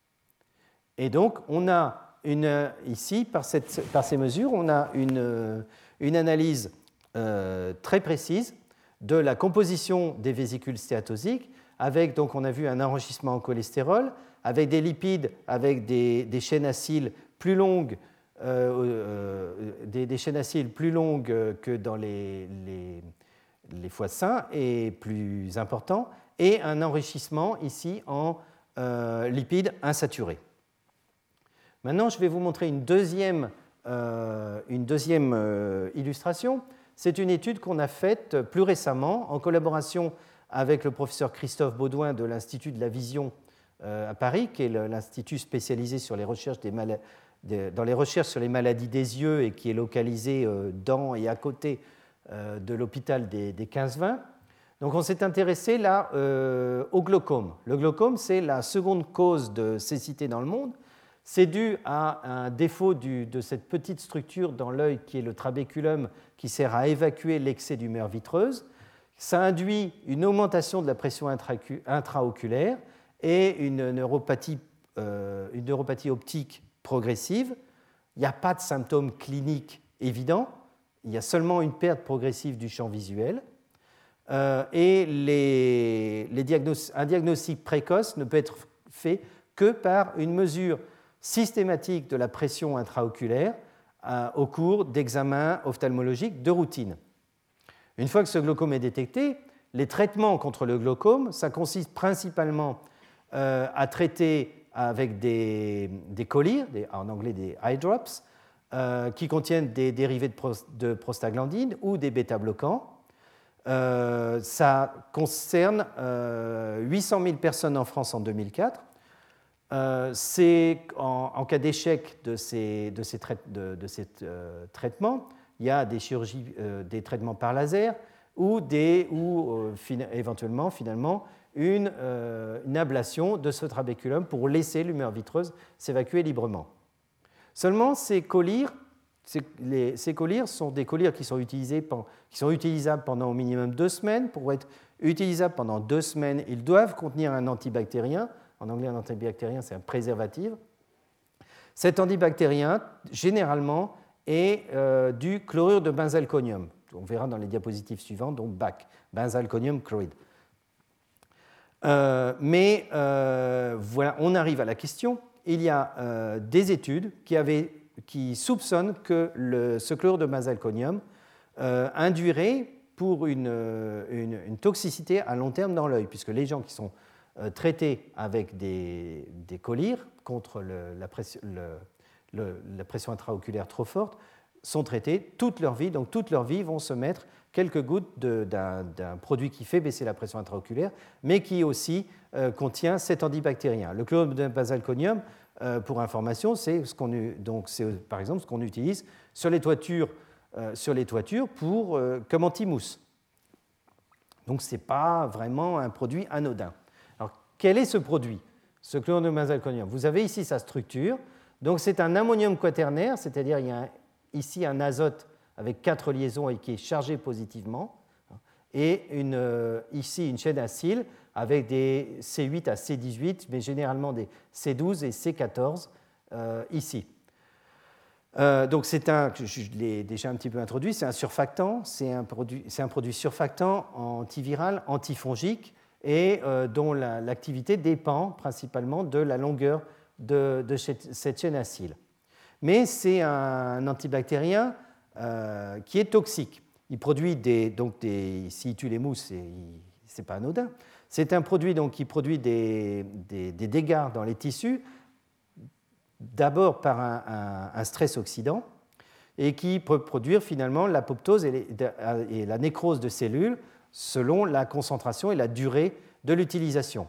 Et donc, on a une, ici, par, cette, par ces mesures, on a une, une analyse euh, très précise de la composition des vésicules stéatosiques, avec, donc, on a vu un enrichissement en cholestérol, avec des lipides, avec des, des chaînes acyles plus longues, Euh, euh, des, des chaînes acyles plus longues que dans les, les, les foies sains et plus importants, et un enrichissement ici en euh, lipides insaturés. Maintenant, je vais vous montrer une deuxième, euh, une deuxième euh, illustration. C'est une étude qu'on a faite plus récemment en collaboration avec le professeur Christophe Baudouin de l'Institut de la Vision euh, à Paris, qui est l'institut spécialisé sur les recherches des maladies dans les recherches sur les maladies des yeux et qui est localisé dans et à côté de l'hôpital des quinze vingt. Donc on s'est intéressé là euh, au glaucome. Le glaucome, c'est la seconde cause de cécité dans le monde. C'est dû à un défaut du, de cette petite structure dans l'œil qui est le trabéculum qui sert à évacuer l'excès d'humeur vitreuse. Ça induit une augmentation de la pression intraoculaire et une neuropathie, euh, une neuropathie optique progressive. Il n'y a pas de symptômes cliniques évidents, il y a seulement une perte progressive du champ visuel. Euh, et les, les diagnos- un diagnostic précoce ne peut être fait que par une mesure systématique de la pression intraoculaire euh, au cours d'examens ophtalmologiques de routine. Une fois que ce glaucome est détecté, les traitements contre le glaucome, ça consiste principalement euh, à traiter avec des, des collyres, des, en anglais des eye drops, euh, qui contiennent des dérivés de, pro, de prostaglandine ou des bêta-bloquants. Euh, ça concerne euh, huit cent mille personnes en France en deux mille quatre. Euh, c'est, en, en cas d'échec de ces, de ces, trai- de, de ces euh, traitements, il y a des chirurgies, euh, des traitements par laser ou, des, ou euh, fin, éventuellement, finalement, Une, euh, une ablation de ce trabéculum pour laisser l'humeur vitreuse s'évacuer librement. Seulement, ces collyres, ces, les, ces collyres sont des collyres qui sont, utilisés, qui sont utilisables pendant au minimum deux semaines. Pour être utilisables pendant deux semaines, ils doivent contenir un antibactérien. En anglais, un antibactérien, c'est un préservatif. Cet antibactérien, généralement, est euh, du chlorure de benzalconium. On verra dans les diapositives suivantes, donc B A C, benzalconium chloride. Euh, mais euh, voilà, on arrive à la question. Il y a euh, des études qui, avaient, qui soupçonnent que le, ce chlorure de benzalconium euh, induirait pour une, une, une toxicité à long terme dans l'œil, puisque les gens qui sont euh, traités avec des, des collyres contre le, la, pression, le, le, la pression intraoculaire trop forte sont traités toute leur vie. Donc toute leur vie vont se mettre quelques gouttes d'un, d'un produit qui fait baisser la pression intraoculaire, mais qui aussi euh, contient cet antibactérien. Le chlorure de benzalconium, euh, pour information, c'est ce qu'on, donc c'est par exemple ce qu'on utilise sur les toitures, euh, sur les toitures pour, euh, comme anti-mousse. Donc ce n'est pas vraiment un produit anodin. Alors quel est ce produit, ce chlorure de benzalconium? Vous avez ici sa structure. Donc c'est un ammonium quaternaire, c'est-à-dire il y a un, ici un azote avec quatre liaisons et qui est chargé positivement, et une, euh, ici une chaîne acyle avec des C huit à C dix-huit, mais généralement des C douze et C quatorze euh, ici. Euh, donc c'est un, je l'ai déjà un petit peu introduit, c'est un surfactant, c'est un produit, c'est un produit surfactant antiviral, antifongique, et euh, dont la, l'activité dépend principalement de la longueur de, de cette chaîne acyle. Mais c'est un antibactérien euh, qui est toxique. Il produit des, donc des, s'il tue les mousses, ce n'est pas anodin. C'est un produit donc, qui produit des, des, des dégâts dans les tissus, d'abord par un, un, un stress oxydant, et qui peut produire finalement l'apoptose et, les, et la nécrose de cellules selon la concentration et la durée de l'utilisation.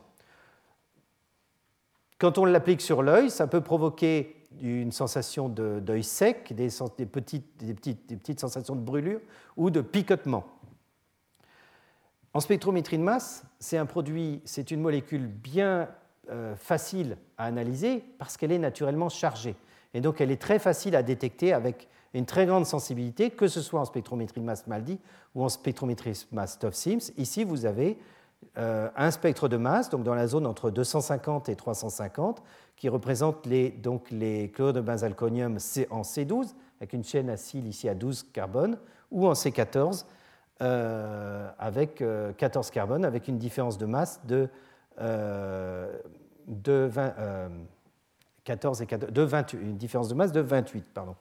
Quand on l'applique sur l'œil, ça peut provoquer une sensation de, d'œil sec, des, des, petites, des, petites, des petites sensations de brûlure ou de picotement. En spectrométrie de masse, c'est un produit, c'est une molécule bien euh, facile à analyser parce qu'elle est naturellement chargée. Et donc elle est très facile à détecter avec une très grande sensibilité, que ce soit en spectrométrie de masse MALDI ou en spectrométrie de masse TOF-SIMS. Ici, vous avez euh, un spectre de masse, donc dans la zone entre deux cent cinquante et trois cent cinquante, qui représente les, donc les chlorures de benzalconium en C douze, avec une chaîne acyle ici à douze carbones, ou en C quatorze, euh, avec euh, quatorze carbones, avec une différence de masse de, euh, de, vingt, euh, quatorze et quatorze, de vingt-huit, une différence de masse de vingt-huit. Pardon.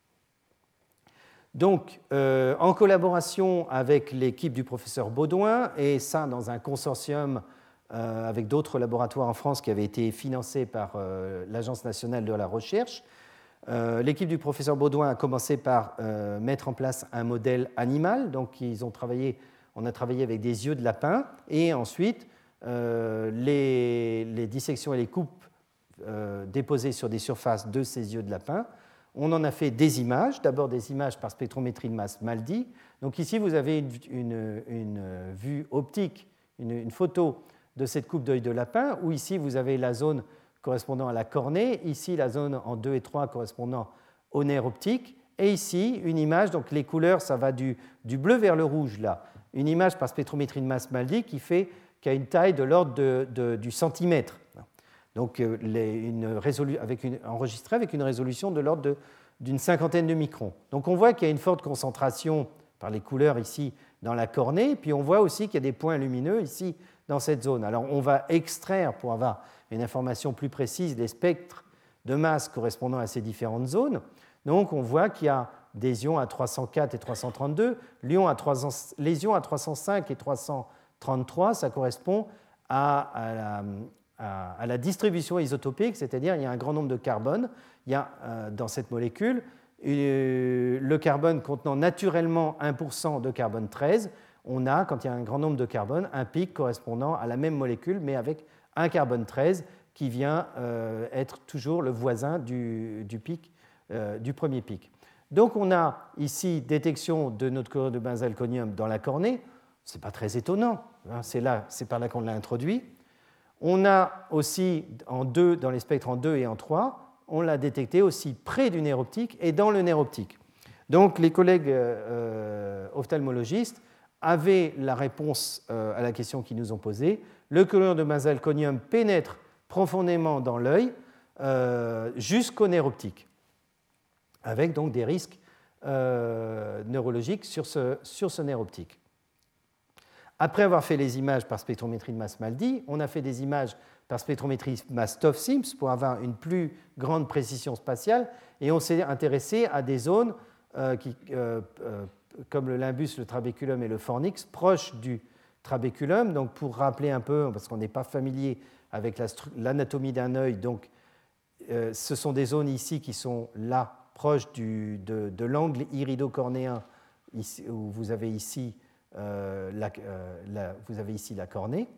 Donc, euh, en collaboration avec l'équipe du professeur Baudouin, et ça dans un consortium euh, avec d'autres laboratoires en France qui avaient été financés par euh, l'Agence nationale de la recherche, euh, l'équipe du professeur Baudouin a commencé par euh, mettre en place un modèle animal. Donc, ils ont travaillé, on a travaillé avec des yeux de lapin, et ensuite, euh, les, les dissections et les coupes euh, déposées sur des surfaces de ces yeux de lapin. On en a fait des images, d'abord des images par spectrométrie de masse MALDI. Donc ici, vous avez une, une, une vue optique, une, une photo de cette coupe d'œil de lapin, où ici, vous avez la zone correspondant à la cornée, ici, la zone en deux et trois correspondant au nerf optique, et ici, une image, donc les couleurs, ça va du, du bleu vers le rouge, là. Une image par spectrométrie de masse MALDI qui, fait, qui a une taille de l'ordre de, de, du centimètre. Donc, les, une résolu, avec une, enregistré avec une résolution de l'ordre d'une cinquantaine de microns. Donc, on voit qu'il y a une forte concentration par les couleurs ici dans la cornée, puis on voit aussi qu'il y a des points lumineux ici dans cette zone. Alors, on va extraire, pour avoir une information plus précise, les spectres de masse correspondant à ces différentes zones. Donc, on voit qu'il y a des ions à trois cent quatre et trois cent trente-deux, l'ion à trois cents, les ions à trois cent cinq et trois cent trente-trois, ça correspond à, à la à la distribution isotopique, c'est-à-dire il y a un grand nombre de carbones. Il y a euh, dans cette molécule euh, le carbone contenant naturellement un pour cent de carbone treize. On a, quand il y a un grand nombre de carbones, un pic correspondant à la même molécule, mais avec un carbone treize qui vient euh, être toujours le voisin du, du, pic, euh, du premier pic. Donc on a ici détection de notre chlorure de benzalconium dans la cornée. Ce n'est pas très étonnant, hein, c'est, là, c'est par là qu'on l'a introduit. On a aussi en deux, dans les spectres en deux et en trois, on l'a détecté aussi près du nerf optique et dans le nerf optique. Donc les collègues euh, ophtalmologistes avaient la réponse euh, à la question qu'ils nous ont posée. Le chlorure de benzalconium pénètre profondément dans l'œil euh, jusqu'au nerf optique, avec donc des risques euh, neurologiques sur ce, sur ce nerf optique. Après avoir fait les images par spectrométrie de masse MALDI, on a fait des images par spectrométrie de masse TOF-SIMS pour avoir une plus grande précision spatiale, et on s'est intéressé à des zones euh, qui, euh, euh, comme le limbus, le trabéculum et le fornix, proches du trabéculum. Donc pour rappeler un peu, parce qu'on n'est pas familier avec l'anatomie d'un œil, donc euh, ce sont des zones ici qui sont là, proches du, de, de l'angle iridocornéen, ici, où vous avez ici, euh, la, euh, la, vous avez ici la cornée.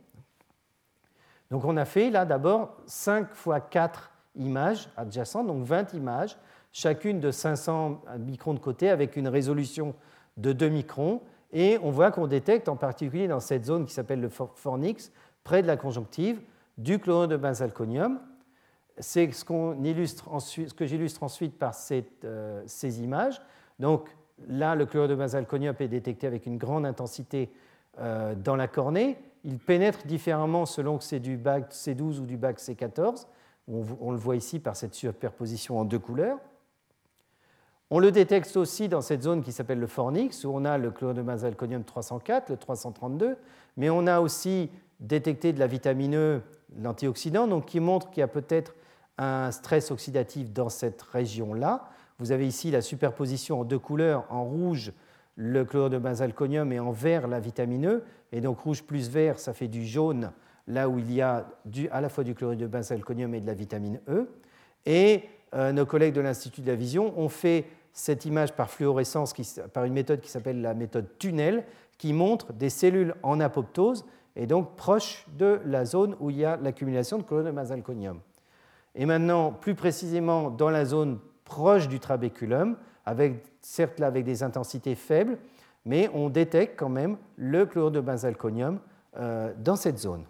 Donc on a fait là d'abord cinq fois quatre images adjacentes, donc vingt images, chacune de cinq cents microns de côté avec une résolution de deux microns. Et on voit qu'on détecte en particulier dans cette zone qui s'appelle le fornix, près de la conjonctive, du chlorure de benzalconium. C'est ce, qu'on illustre ensuite, ce que j'illustre ensuite par cette, euh, ces images. Donc là, le chlorure de benzalconium est détecté avec une grande intensité euh, dans la cornée. Il pénètre différemment selon que c'est du bac C douze ou du bac C quatorze. On, on le voit ici par cette superposition en deux couleurs. On le détecte aussi dans cette zone qui s'appelle le fornix, où on a le chlorure de benzalconium trois cent quatre, le trois cent trente-deux, mais on a aussi détecté de la vitamine E, l'antioxydant, donc qui montre qu'il y a peut-être un stress oxydatif dans cette région-là. Vous avez ici la superposition en deux couleurs, en rouge le chlorure de benzalconium et en vert la vitamine E, et donc rouge plus vert, ça fait du jaune, là où il y a du, à la fois du chlorure de benzalconium et de la vitamine E. Et euh, nos collègues de l'Institut de la Vision ont fait cette image par fluorescence, qui, par une méthode qui s'appelle la méthode tunnel, qui montre des cellules en apoptose, et donc proche de la zone où il y a l'accumulation de chlorure de benzalconium. Et maintenant, plus précisément, dans la zone proche du trabéculum, avec, certes là avec des intensités faibles, mais on détecte quand même le chlorure de benzalconium euh, dans cette zone.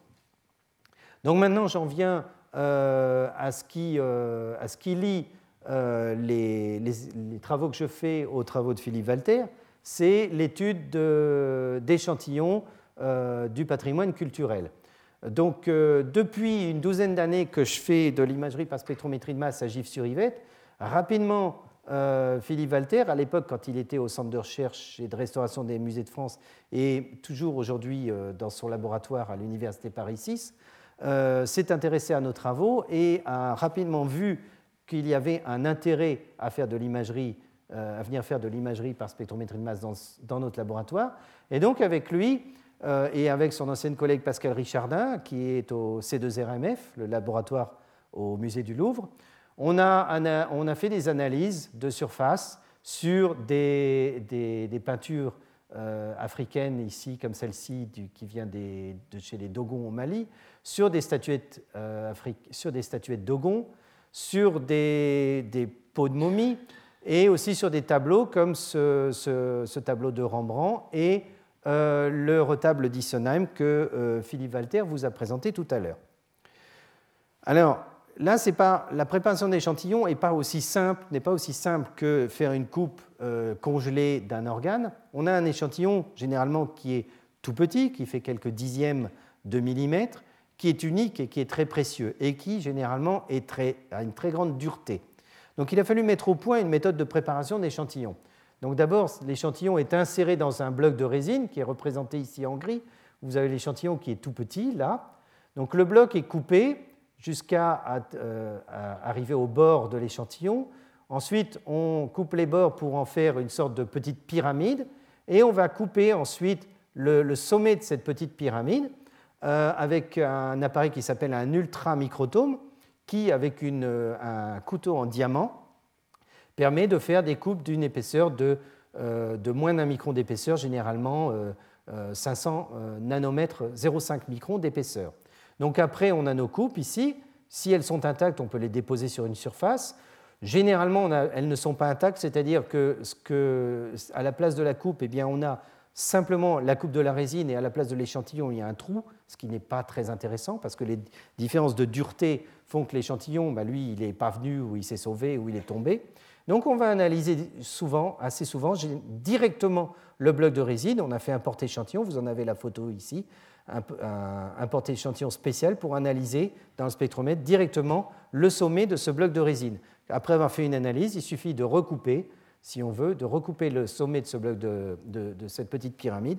Donc maintenant, j'en viens euh, à, ce qui, euh, à ce qui lie euh, les, les, les travaux que je fais aux travaux de Philippe Walter, c'est l'étude d'échantillons euh, du patrimoine culturel. Donc, euh, depuis une douzaine d'années que je fais de l'imagerie par spectrométrie de masse à Gif-sur-Yvette, rapidement, euh, Philippe Walter, à l'époque quand il était au Centre de recherche et de restauration des musées de France et toujours aujourd'hui euh, dans son laboratoire à l'Université Paris six, euh, s'est intéressé à nos travaux et a rapidement vu qu'il y avait un intérêt à faire de l'imagerie, euh, à venir faire de l'imagerie par spectrométrie de masse dans, dans notre laboratoire. Et donc, avec lui, Euh, et avec son ancienne collègue Pascal Richardin, qui est au C deux R M F, le laboratoire au musée du Louvre, on a, on a fait des analyses de surface sur des, des, des peintures euh, africaines, ici comme celle-ci qui vient des, de chez les Dogons au Mali, sur des statuettes, euh, sur des statuettes Dogon, sur des, des peaux de momies, et aussi sur des tableaux comme ce, ce, ce tableau de Rembrandt et Euh, le retable d'Issenheim que euh, Philippe Walter vous a présenté tout à l'heure. Alors, là, c'est pas, la préparation d'échantillons n'est pas aussi simple, n'est pas aussi simple que faire une coupe euh, congelée d'un organe. On a un échantillon généralement qui est tout petit, qui fait quelques dixièmes de millimètre, qui est unique et qui est très précieux et qui généralement est très, a une très grande dureté. Donc, il a fallu mettre au point une méthode de préparation d'échantillons. Donc d'abord, l'échantillon est inséré dans un bloc de résine qui est représenté ici en gris. Vous avez l'échantillon qui est tout petit, là. Donc le bloc est coupé jusqu'à euh, arriver au bord de l'échantillon. Ensuite, on coupe les bords pour en faire une sorte de petite pyramide. Et on va couper ensuite le, le sommet de cette petite pyramide euh, avec un appareil qui s'appelle un ultramicrotome qui, avec une, un couteau en diamant, permet de faire des coupes d'une épaisseur de, euh, de moins d'un micron d'épaisseur, généralement euh, euh, cinq cents euh, nanomètres, zéro virgule cinq microns d'épaisseur. Donc après, on a nos coupes ici. Si elles sont intactes, on peut les déposer sur une surface. Généralement, on a, elles ne sont pas intactes, c'est-à-dire que, que à la place de la coupe, eh bien, on a simplement la coupe de la résine et à la place de l'échantillon, il y a un trou, ce qui n'est pas très intéressant parce que les différences de dureté font que l'échantillon, bah, lui, il n'est pas venu ou il s'est sauvé ou il est tombé. Donc on va analyser souvent, assez souvent directement le bloc de résine. On a fait un porte-échantillon, vous en avez la photo ici, un, un, un porte-échantillon spécial pour analyser dans le spectromètre directement le sommet de ce bloc de résine. Après avoir fait une analyse, il suffit de recouper, si on veut, de recouper le sommet de ce bloc de, de, de cette petite pyramide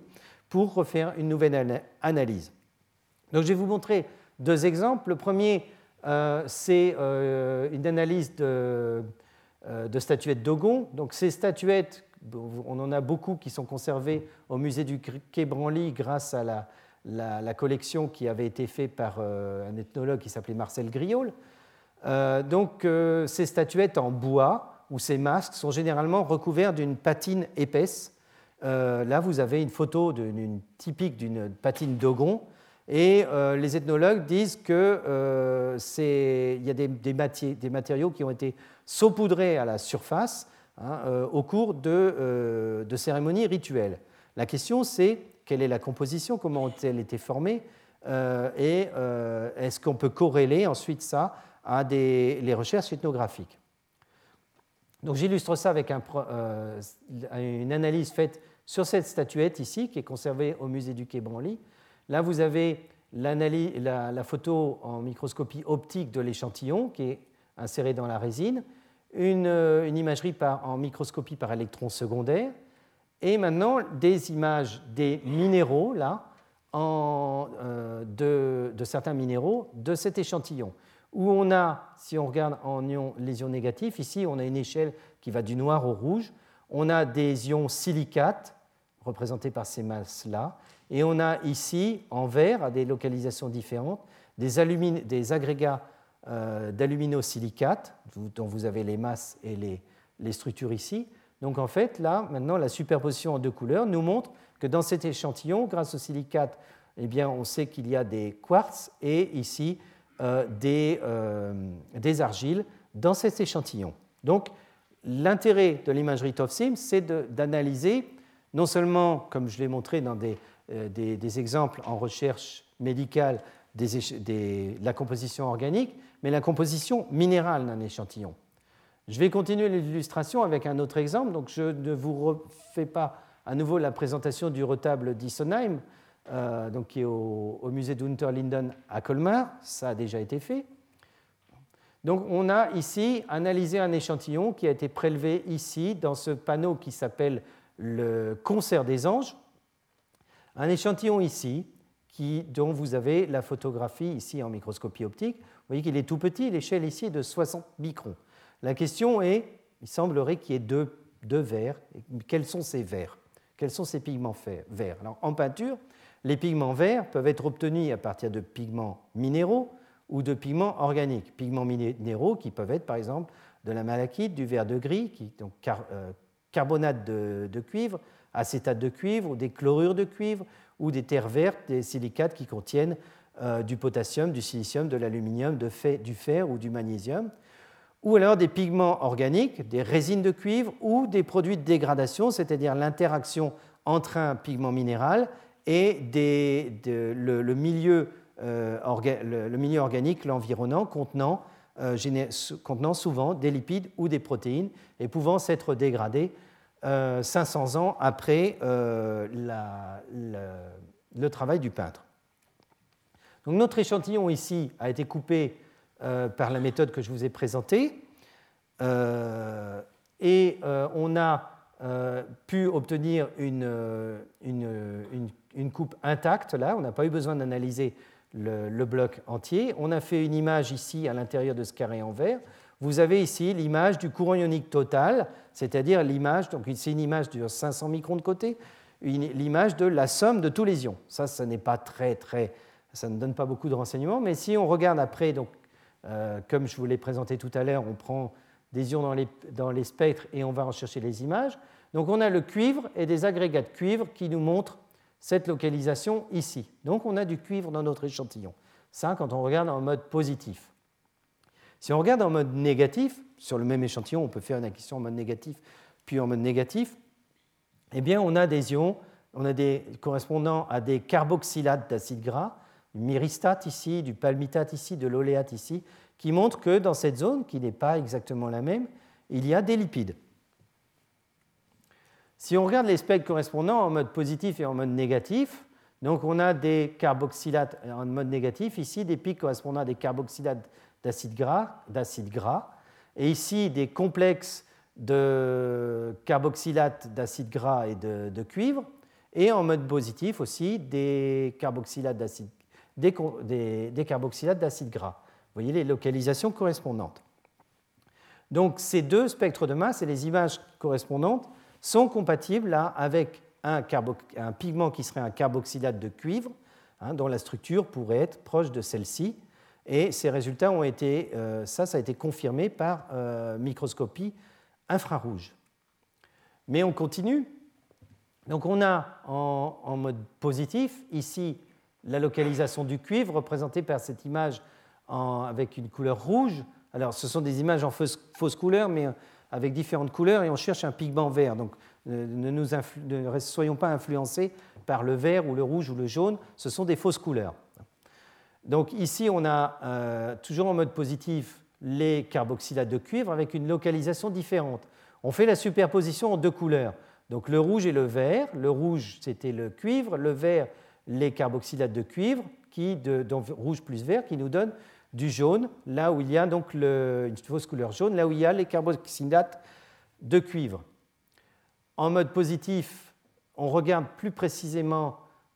pour refaire une nouvelle ana- analyse. Donc, je vais vous montrer deux exemples. Le premier, euh, c'est euh, une analyse de, euh, de statuettes Dogon. Donc, ces statuettes, on en a beaucoup qui sont conservées au musée du Quai Branly grâce à la, la, la collection qui avait été faite par euh, un ethnologue qui s'appelait Marcel Griaule. Euh, donc, euh, ces statuettes en bois ou ces masques sont généralement recouverts d'une patine épaisse. Euh, là, vous avez une photo d'une, typique d'une patine Dogon. Et euh, les ethnologues disent qu'il euh, y a des, des, matiers, des matériaux qui ont été saupoudrés à la surface hein, euh, au cours de, euh, de cérémonies rituelles. La question, c'est quelle est la composition, comment ont-elles été formées euh, et euh, est-ce qu'on peut corréler ensuite ça à des, les recherches ethnographiques. Donc j'illustre ça avec un, euh, une analyse faite sur cette statuette ici, qui est conservée au musée du Quai Branly. Là, vous avez la, la photo en microscopie optique de l'échantillon qui est inséré dans la résine, une, une imagerie par, en microscopie par électron secondaire, et maintenant des images des minéraux, là, en, euh, de, de certains minéraux de cet échantillon, où on a, si on regarde en ions, les ions négatifs, ici on a une échelle qui va du noir au rouge, on a des ions silicates, représentés par ces masses-là, et on a ici, en vert, à des localisations différentes, des, alumine, des agrégats euh, d'aluminosilicates, dont vous avez les masses et les, les structures ici. Donc en fait, là, maintenant, la superposition en deux couleurs nous montre que dans cet échantillon, grâce aux silicates, eh bien, on sait qu'il y a des quartz et ici euh, des, euh, des argiles dans cet échantillon. Donc l'intérêt de l'imagerie TOF-SIM, c'est de, d'analyser non seulement, comme je l'ai montré dans des Des, des exemples en recherche médicale des, des, la composition organique, mais la composition minérale d'un échantillon. Je vais continuer l'illustration avec un autre exemple. Donc je ne vous refais pas à nouveau la présentation du retable d'Issenheim, euh, donc qui est au, au musée d'Unterlinden à Colmar. Ça a déjà été fait. Donc on a ici analysé un échantillon qui a été prélevé ici dans ce panneau qui s'appelle le concert des anges. Un échantillon ici, qui, dont vous avez la photographie ici en microscopie optique. Vous voyez qu'il est tout petit, l'échelle ici est de soixante microns. La question est, il semblerait qu'il y ait deux, deux verres. Quels sont ces verres? Quels sont ces pigments verts? Alors, en peinture, les pigments verts peuvent être obtenus à partir de pigments minéraux ou de pigments organiques. Pigments minéraux qui peuvent être, par exemple, de la malachite, du verre de gris, qui, donc car, euh, carbonate de, de cuivre, acétate de cuivre, ou des chlorures de cuivre, ou des terres vertes, des silicates qui contiennent euh, du potassium, du silicium, de l'aluminium, de fait, du fer ou du magnésium, ou alors des pigments organiques, des résines de cuivre, ou des produits de dégradation, c'est-à-dire l'interaction entre un pigment minéral et des, de, le, le, milieu, euh, orga, le, le milieu organique, l'environnant, contenant, euh, géné, contenant souvent des lipides ou des protéines, et pouvant s'être dégradés Euh, cinq cents ans après euh, la, la, le travail du peintre. Donc, notre échantillon ici a été coupé euh, par la méthode que je vous ai présentée euh, et euh, on a euh, pu obtenir une, une, une, une coupe intacte là, on n'a pas eu besoin d'analyser le, le bloc entier. On a fait une image ici à l'intérieur de ce carré en verre. Vous avez ici l'image du courant ionique total, c'est-à-dire l'image, donc c'est une image de cinq cents microns de côté, l'image de la somme de tous les ions. Ça, ça n'est pas très, très, ça ne donne pas beaucoup de renseignements, mais si on regarde après, donc, euh, comme je vous l'ai présenté tout à l'heure, on prend des ions dans les, dans les spectres et on va en chercher les images. Donc on a le cuivre et des agrégats de cuivre qui nous montrent cette localisation ici. Donc on a du cuivre dans notre échantillon. Ça, quand on regarde en mode positif. Si on regarde en mode négatif, sur le même échantillon, on peut faire une acquisition en mode négatif, puis en mode négatif, eh bien, on a des ions, on a des correspondant à des carboxylates d'acide gras, du myristate ici, du palmitate ici, de l'oléate ici, qui montrent que dans cette zone, qui n'est pas exactement la même, il y a des lipides. Si on regarde les spectres correspondants en mode positif et en mode négatif, donc on a des carboxylates en mode négatif, ici des pics correspondant à des carboxylates d'acide gras, d'acide gras, et ici des complexes de carboxylates d'acide gras et de, de cuivre, et en mode positif aussi des carboxylates d'acide, des, des, des carboxylates d'acide gras. Vous voyez les localisations correspondantes. Donc ces deux spectres de masse et les images correspondantes sont compatibles là, avec un, carbo, un pigment qui serait un carboxylate de cuivre, hein, dont la structure pourrait être proche de celle-ci. Et ces résultats ont été, euh, ça, ça a été confirmé par euh, microscopie infrarouge. Mais on continue. Donc on a en, en mode positif, ici, la localisation du cuivre représentée par cette image en, avec une couleur rouge. Alors ce sont des images en fausse, fausse couleur, mais avec différentes couleurs, et on cherche un pigment vert. Donc ne, nous influ, ne soyons pas influencés par le vert ou le rouge ou le jaune, ce sont des fausses couleurs. Donc ici, on a euh, toujours en mode positif les carboxylates de cuivre avec une localisation différente. On fait la superposition en deux couleurs. Donc le rouge et le vert. Le rouge, c'était le cuivre. Le vert, les carboxylates de cuivre, qui, de, donc rouge plus vert, qui nous donne du jaune, là où il y a donc le, une fausse couleur jaune, là où il y a les carboxylates de cuivre. En mode positif, on regarde plus précisément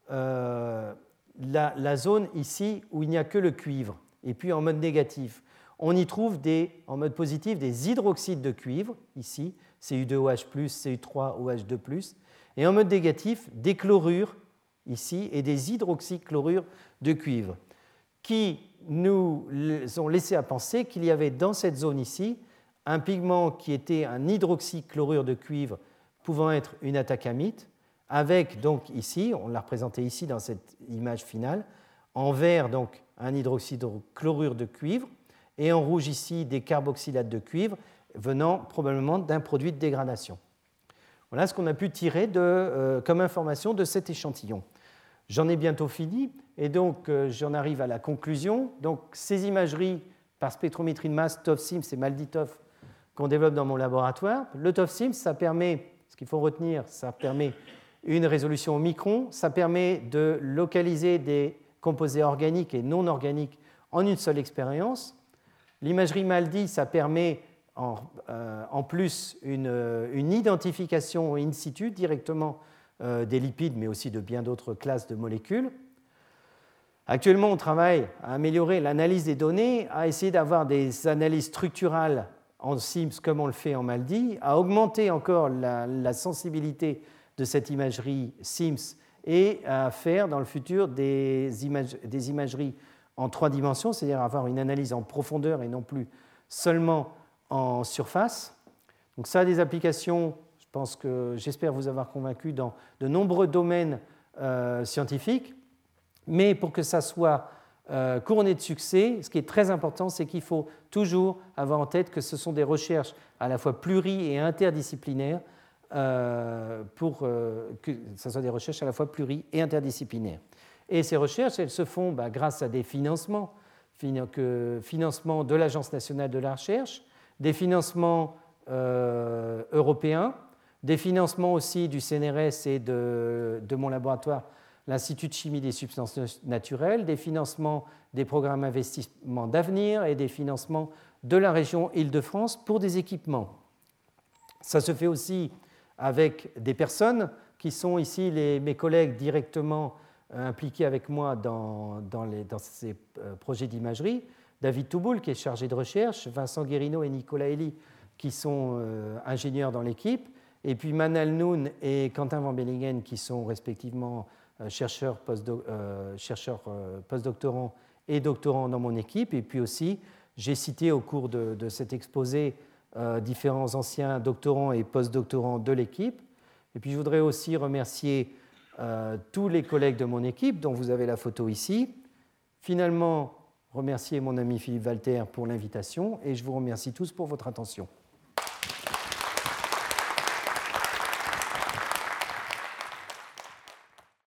euh, la, la zone ici où il n'y a que le cuivre. Et puis en mode négatif, on y trouve des, en mode positif des hydroxydes de cuivre, ici, C U deux O H plus, C U trois O H deux plus, et en mode négatif, des chlorures, ici, et des hydroxychlorures de cuivre, qui nous ont laissé à penser qu'il y avait dans cette zone ici un pigment qui était un hydroxychlorure de cuivre pouvant être une atacamite, avec donc ici, on l'a représenté ici dans cette image finale, en vert donc un hydroxychlorure de cuivre, et en rouge ici des carboxylates de cuivre venant probablement d'un produit de dégradation. Voilà ce qu'on a pu tirer de, euh, comme information de cet échantillon. J'en ai bientôt fini, et donc euh, j'en arrive à la conclusion. Donc ces imageries par spectrométrie de masse, TOF-SIMS et MALDI-TOF, qu'on développe dans mon laboratoire. Le TOF-SIMS, ça permet, ce qu'il faut retenir, ça permet une résolution au micron, ça permet de localiser des composés organiques et non organiques en une seule expérience. L'imagerie MALDI, ça permet en, euh, en plus une, une identification in situ directement euh, des lipides, mais aussi de bien d'autres classes de molécules. Actuellement, on travaille à améliorer l'analyse des données, à essayer d'avoir des analyses structurales en SIMS comme on le fait en MALDI, à augmenter encore la, la sensibilité de cette imagerie SIMS et à faire dans le futur des, image, des imageries en trois dimensions, c'est-à-dire avoir une analyse en profondeur et non plus seulement en surface. Donc ça a des applications, je pense que j'espère vous avoir convaincu, dans de nombreux domaines euh, scientifiques, mais pour que ça soit euh, couronné de succès, ce qui est très important, c'est qu'il faut toujours avoir en tête que ce sont des recherches à la fois pluri- et interdisciplinaires, euh, pour euh, que ce soit des recherches à la fois pluri- et interdisciplinaires. Et ces recherches, elles se font bah, grâce à des financements, que, financements de l'Agence nationale de la recherche, des financements euh, européens, des financements aussi du C N R S et de, de mon laboratoire, l'Institut de chimie des substances naturelles, des financements des programmes d'investissement d'avenir et des financements de la région Île-de-France pour des équipements. Ça se fait aussi avec des personnes qui sont ici les, mes collègues directement impliqués avec moi dans, dans, les, dans ces projets d'imagerie. David Touboul, qui est chargé de recherche, Vincent Guérino et Nicolas Elie, qui sont euh, ingénieurs dans l'équipe, et puis Manal Noun et Quentin Van Bellingen, qui sont respectivement euh, chercheurs, postdoc, euh, chercheurs euh, postdoctorants et doctorants dans mon équipe. Et puis aussi, j'ai cité au cours de, de cet exposé euh, différents anciens doctorants et postdoctorants de l'équipe. Et puis je voudrais aussi remercier euh, tous les collègues de mon équipe, dont vous avez la photo ici. Finalement, remercier mon ami Philippe Walter pour l'invitation, et je vous remercie tous pour votre attention.